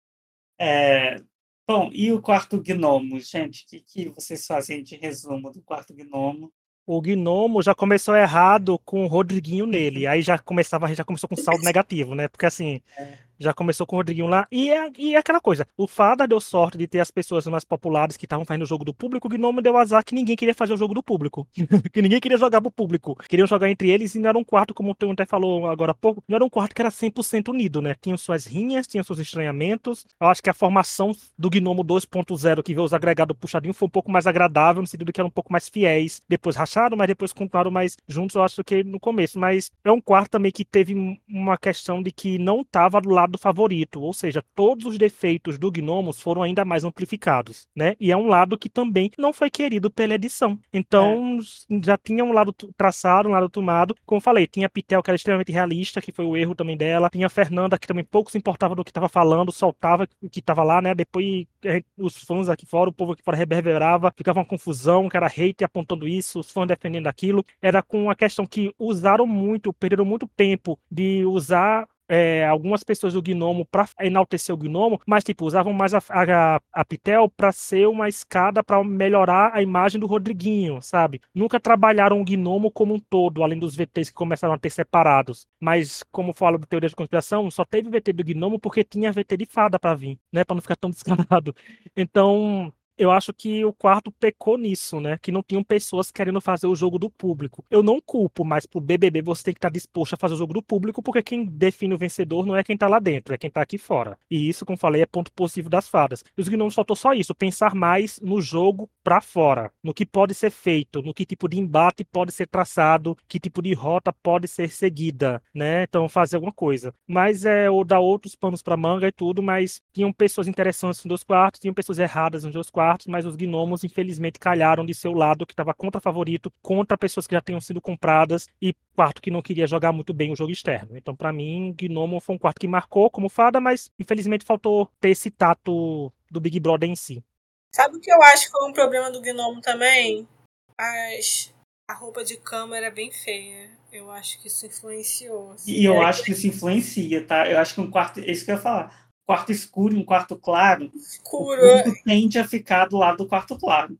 Speaker 1: Bom, e o quarto gnomo, gente? O que vocês fazem de resumo do quarto gnomo?
Speaker 2: O gnomo já começou errado com o Rodriguinho nele. Aí já começou com saldo negativo, né? Porque assim, já começou com o Rodriguinho lá. E é aquela coisa. O Fada deu sorte de ter as pessoas mais populares que estavam fazendo o jogo do público. O gnomo deu azar que ninguém queria fazer o jogo do público. Que ninguém queria jogar pro público. Queriam jogar entre eles e não era um quarto, como o Teu até falou agora há pouco, não era um quarto que era 100% unido, né? Tinham suas rinhas, tinham seus estranhamentos. Eu acho que a formação do gnomo 2.0, que veio os agregados puxadinhos, foi um pouco mais agradável, no sentido que eram um pouco mais fiéis. Depois racharam, mas depois continuaram mais juntos, eu acho, que no começo. Mas é um quarto também que teve uma questão de que não estava do lado do favorito, ou seja, todos os defeitos do Gnomos foram ainda mais amplificados, né? E é um lado que também não foi querido pela edição. Então, já tinha um lado traçado, um lado tomado. Como eu falei, tinha a Pitel, que era extremamente realista, que foi o erro também dela. Tinha a Fernanda, que também pouco se importava do que estava falando, soltava o que estava lá, né? Depois, os fãs aqui fora, o povo aqui fora reverberava, ficava uma confusão, que era hate apontando isso, os fãs defendendo aquilo. Era com a questão que usaram muito, perderam muito tempo de usar algumas pessoas do Gnomo para enaltecer o Gnomo, mas tipo, usavam mais a Pitel para ser uma escada para melhorar a imagem do Rodriguinho, sabe? Nunca trabalharam o Gnomo como um todo, além dos VTs que começaram a ter separados. Mas, como falo do Teoria de Conspiração, só teve VT do Gnomo porque tinha VT de fada para vir, né? Para não ficar tão descarado. Então, eu acho que o quarto pecou nisso, né? Que não tinham pessoas querendo fazer o jogo do público. Eu não culpo, mas pro BBB você tem que estar disposto a fazer o jogo do público, porque quem define o vencedor não é quem tá lá dentro, é quem tá aqui fora. E isso, como falei, é ponto positivo das fadas. E os gnomos faltou só isso, pensar mais no jogo pra fora, no que pode ser feito, no que tipo de embate pode ser traçado, que tipo de rota pode ser seguida, né? Então fazer alguma coisa. Mas ou dar outros panos pra manga e tudo, mas tinham pessoas interessantes nos dois quartos, tinham pessoas erradas nos dois quartos, mas os gnomos, infelizmente, calharam de seu lado, que estava contra favorito, contra pessoas que já tinham sido compradas, e quarto que não queria jogar muito bem o jogo externo. Então, para mim, Gnomo foi um quarto que marcou como fada, mas infelizmente faltou ter esse tato do Big Brother em si.
Speaker 3: Sabe o que eu acho que foi um problema do Gnomo também? A roupa de cama era bem feia. Eu acho que isso influenciou. Assim.
Speaker 1: E eu acho que isso influencia, tá? Eu acho que um quarto... É isso que eu ia falar. Quarto escuro e um quarto claro, o público tende a ficar do lado do quarto claro.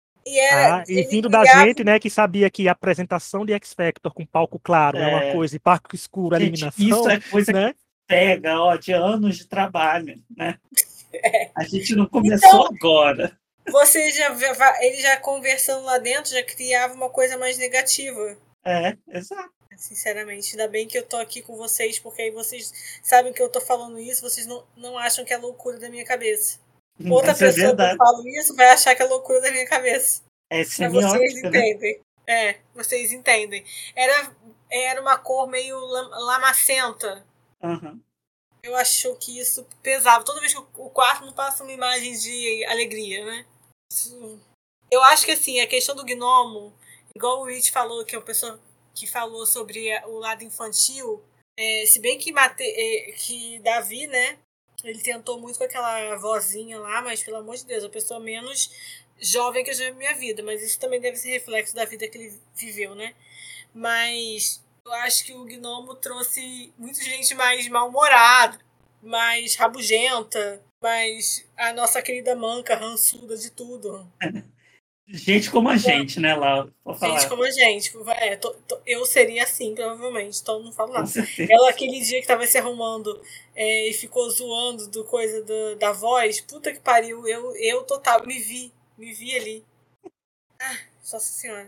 Speaker 2: E vindo da gente, né, que sabia que a apresentação de X Factor com palco claro é uma coisa e palco escuro,
Speaker 1: gente,
Speaker 2: eliminação.
Speaker 1: Isso é coisa, né, que pega, de anos de trabalho, né? A gente não começou agora.
Speaker 3: Ele já conversando lá dentro já criava uma coisa mais negativa.
Speaker 1: Exato.
Speaker 3: Sinceramente, ainda bem que eu tô aqui com vocês, porque aí vocês sabem que eu tô falando isso, vocês não acham que é loucura da minha cabeça. Outra
Speaker 1: Mas é
Speaker 3: pessoa que eu
Speaker 1: verdade.
Speaker 3: falo isso vai achar que é loucura da minha cabeça.
Speaker 1: É
Speaker 3: Mas vocês
Speaker 1: semiótica, né?
Speaker 3: entendem. Vocês entendem. Era uma cor meio lamacenta.
Speaker 1: Uhum.
Speaker 3: Eu acho que isso pesava. Toda vez que o quarto não passa uma imagem de alegria, né? Eu acho que assim, a questão do gnomo, igual o Rich falou, que é uma pessoa que falou sobre o lado infantil, se bem que Davi, né, ele tentou muito com aquela vozinha lá, mas pelo amor de Deus, a pessoa menos jovem que eu já vi na minha vida, mas isso também deve ser reflexo da vida que ele viveu, né? Mas eu acho que o gnomo trouxe muita gente mais mal-humorada, mais rabugenta, mais a nossa querida manca, rançuda de tudo.
Speaker 1: Gente como a gente, né, Laura?
Speaker 3: Gente como a gente. Eu seria assim, provavelmente, então não falo
Speaker 1: Com
Speaker 3: nada.
Speaker 1: certeza.
Speaker 3: Ela, aquele dia que tava se arrumando e ficou zoando do coisa da voz, puta que pariu, eu total, me vi ali. Nossa senhora.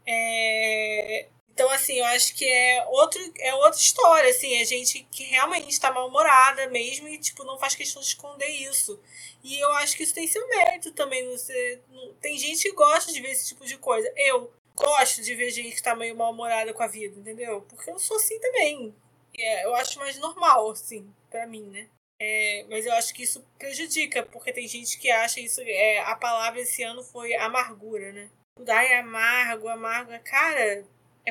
Speaker 3: Então, assim, eu acho que é outra história, assim, é gente que realmente está mal-humorada mesmo e, tipo, não faz questão de esconder isso. E eu acho que isso tem seu mérito também. Tem gente que gosta de ver esse tipo de coisa. Eu gosto de ver gente que está meio mal-humorada com a vida, entendeu? Porque eu sou assim também. Eu acho mais normal, assim, pra mim, né? Mas eu acho que isso prejudica, porque tem gente que acha isso... a palavra esse ano foi amargura, né? Ai, amargo. Cara...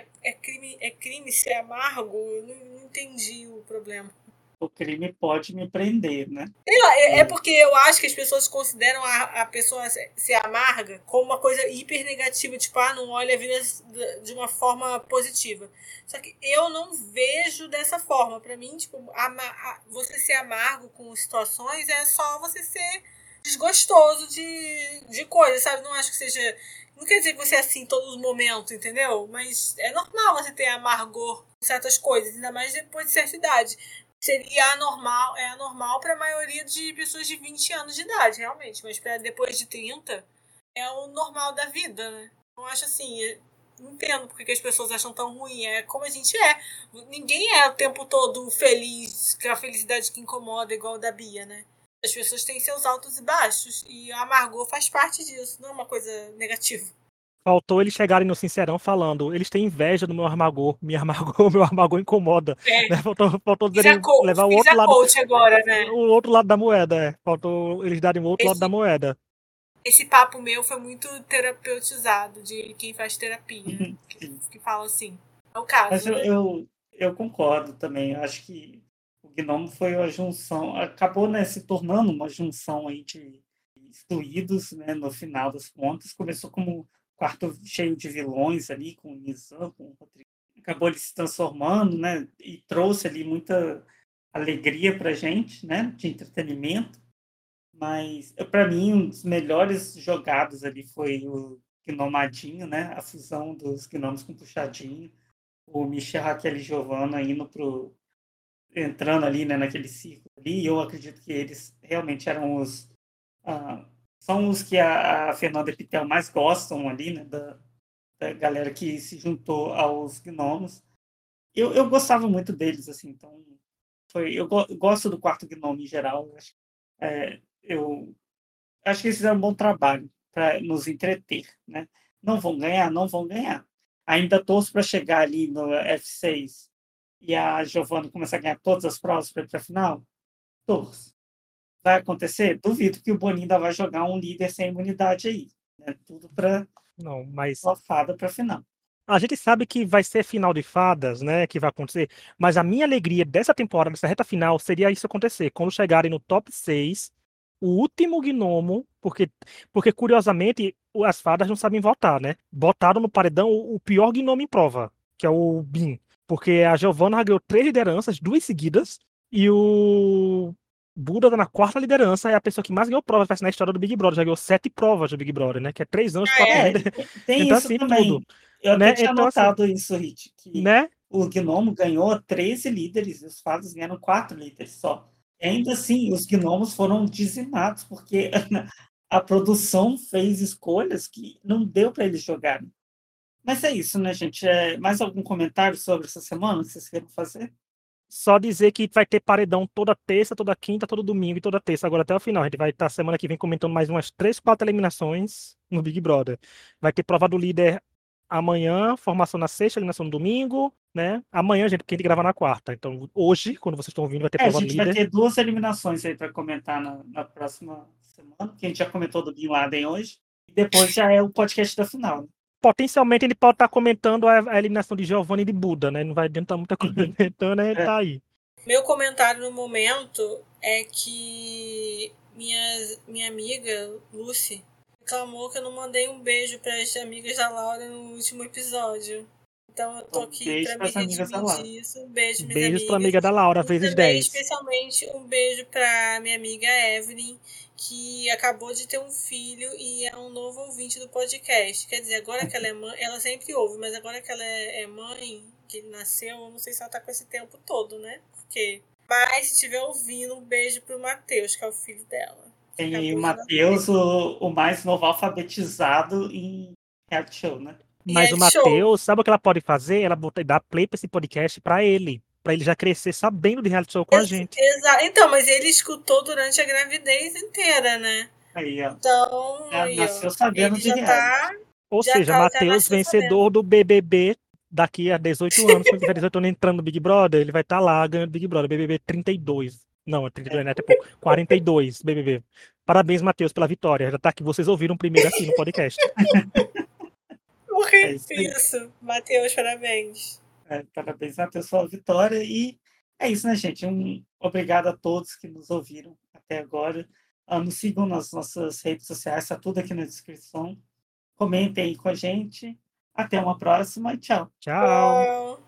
Speaker 3: É crime ser amargo? Eu não entendi o problema.
Speaker 1: O crime pode me prender, né?
Speaker 3: É porque eu acho que as pessoas consideram a pessoa ser amarga como uma coisa hiper negativa, tipo, não olha a vida de uma forma positiva. Só que eu não vejo dessa forma. Pra mim, tipo, você ser amargo com situações é só você ser desgostoso de coisas, sabe? Não acho que seja... Não quer dizer que você é assim em todos os momentos, entendeu? Mas é normal você ter amargor com certas coisas, ainda mais depois de certa idade. Seria anormal para a maioria de pessoas de 20 anos de idade, realmente. Mas para depois de 30, é o normal da vida, né? Eu acho assim, não entendo porque as pessoas acham tão ruim. É como a gente é. Ninguém é o tempo todo feliz, que é a felicidade que incomoda, igual da Bia, né? As pessoas têm seus altos e baixos. E a amargor faz parte disso, não é uma coisa negativa.
Speaker 2: Faltou eles chegarem no Sincerão falando, eles têm inveja do meu amargor, meu amargor incomoda. Né? Faltou dizerem, levar o outro lado.
Speaker 3: Agora, né?
Speaker 2: O outro lado da moeda, Faltou eles darem o outro lado da moeda.
Speaker 3: Esse papo meu foi muito terapeutizado, de quem faz terapia, que fala assim. É o caso.
Speaker 1: Mas
Speaker 3: né?
Speaker 1: eu concordo também. Eu acho que o Gnomo foi a junção, acabou, né, se tornando uma junção aí de excluídos, né, no final das contas. Começou como um quarto cheio de vilões ali, com o Nizam, com o Rodrigo. Acabou ele se transformando, né, e trouxe ali muita alegria pra gente, né, de entretenimento. Mas, para mim, um dos melhores jogados ali foi o Gnomadinho, né, a fusão dos gnomos com Puxadinho. O Michel, Raquel e Giovanna entrando ali, né, naquele ciclo ali, e eu acredito que eles realmente eram são os que a Fernanda e Pitel mais gostam ali, né, da galera que se juntou aos gnomos. Eu gostava muito deles, assim, então eu gosto do quarto gnomo em geral. Eu acho que eles fizeram um bom trabalho para nos entreter, né? Não vão ganhar. Ainda torço para chegar ali no F6 e a Giovanna começar a ganhar todas as provas para ir para a final. Torço. Vai acontecer? Duvido que o Boninho ainda vai jogar um líder sem imunidade aí. Né? Tudo para fada para a final.
Speaker 2: A gente sabe que vai ser final de fadas, né, que vai acontecer, mas a minha alegria dessa temporada, dessa reta final, seria isso acontecer, quando chegarem no top 6, o último gnomo, porque curiosamente as fadas não sabem votar, né? Botaram no paredão o pior gnomo em prova, que é o Bin, porque a Giovanna ganhou 3 lideranças, 2 seguidas, e o Buda tá na 4ª liderança, é a pessoa que mais ganhou provas na história do Big Brother, já ganhou 7 provas do Big Brother, né? Que é 3 anos, 4 líderes.
Speaker 1: Tem
Speaker 2: então,
Speaker 1: isso
Speaker 2: assim,
Speaker 1: também.
Speaker 2: tudo.
Speaker 1: Eu até
Speaker 2: né?
Speaker 1: tinha
Speaker 2: Então,
Speaker 1: notado
Speaker 2: assim,
Speaker 1: isso, Rit, que
Speaker 2: né?
Speaker 1: o Gnomo ganhou 13 líderes e os fadas ganharam 4 líderes só. E ainda assim, os gnomos foram dizimados, porque a produção fez escolhas que não deu para eles jogarem. Mas é isso, né, gente? Mais algum comentário sobre essa semana que vocês querem fazer?
Speaker 2: Só dizer que vai ter paredão toda terça, toda quinta, todo domingo e toda terça, agora até o final. A gente vai estar semana que vem comentando mais umas 3, 4 eliminações no Big Brother. Vai ter prova do líder amanhã, formação na sexta, eliminação no domingo, né? Amanhã, gente, porque a gente grava na quarta. Então, hoje, quando vocês estão ouvindo, vai ter
Speaker 1: A
Speaker 2: prova do
Speaker 1: gente vai
Speaker 2: líder.
Speaker 1: ter 2 eliminações aí para comentar na próxima semana, que a gente já comentou do Bin Laden hoje. E depois já é o podcast da final. Né?
Speaker 2: Potencialmente, ele pode estar comentando a eliminação de Giovanni e de Buda, né? Não vai adiantar muita coisa
Speaker 1: Uhum.
Speaker 2: comentando, né? Ele tá aí.
Speaker 3: Meu comentário no momento é que minha amiga, Lucy, reclamou que eu não mandei um beijo para as amigas da Laura no último episódio. Então eu tô aqui
Speaker 1: Beijo
Speaker 3: para me
Speaker 1: pras amigas da Laura.
Speaker 3: redimir disso. Um beijo, minhas
Speaker 2: Beijos pra
Speaker 3: amigas.
Speaker 2: amiga da Laura,
Speaker 3: E
Speaker 2: vezes
Speaker 3: também,
Speaker 2: 10.
Speaker 3: especialmente, um beijo pra minha amiga Evelyn, que acabou de ter um filho e é um novo ouvinte do podcast. Quer dizer, agora que ela é mãe, ela sempre ouve, mas agora que ela é mãe, que ele nasceu, eu não sei se ela tá com esse tempo todo, né? Porque... Mas se estiver ouvindo, um beijo pro Matheus, que é o filho dela.
Speaker 1: Tem
Speaker 3: Acabou
Speaker 1: o
Speaker 3: de
Speaker 1: Matheus, o mais novo alfabetizado em reality show, né?
Speaker 2: Mas o
Speaker 3: reality show.
Speaker 2: Matheus, sabe o que ela pode fazer? Ela dar play pra esse podcast pra ele já crescer sabendo de reality show com a gente.
Speaker 3: Exato. Então, mas ele escutou durante a gravidez inteira, né?
Speaker 1: Aí, ó.
Speaker 3: Então,
Speaker 1: Nasceu sabendo
Speaker 3: ele
Speaker 1: de
Speaker 3: já
Speaker 1: reality.
Speaker 3: tá.
Speaker 2: Ou
Speaker 3: já
Speaker 2: seja,
Speaker 3: tá,
Speaker 2: Matheus,
Speaker 3: já
Speaker 2: vencedor do BBB daqui a 18 anos. Quando tiver 18 anos entrando no Big Brother, ele vai estar lá ganhando Big Brother. BBB 32. Não, 32 não é até pouco. 42 BBB. Parabéns, Matheus, pela vitória. Já tá aqui, vocês ouviram primeiro aqui no podcast.
Speaker 1: É isso aí.
Speaker 3: Isso, Matheus, parabéns.
Speaker 1: Parabéns, Matheus, pela vitória. E é isso, né, gente? Obrigado a todos que nos ouviram até agora. Nos sigam nas nossas redes sociais, está tudo aqui na descrição. Comentem aí com a gente. Até uma próxima e tchau.
Speaker 2: Tchau.
Speaker 3: Tchau.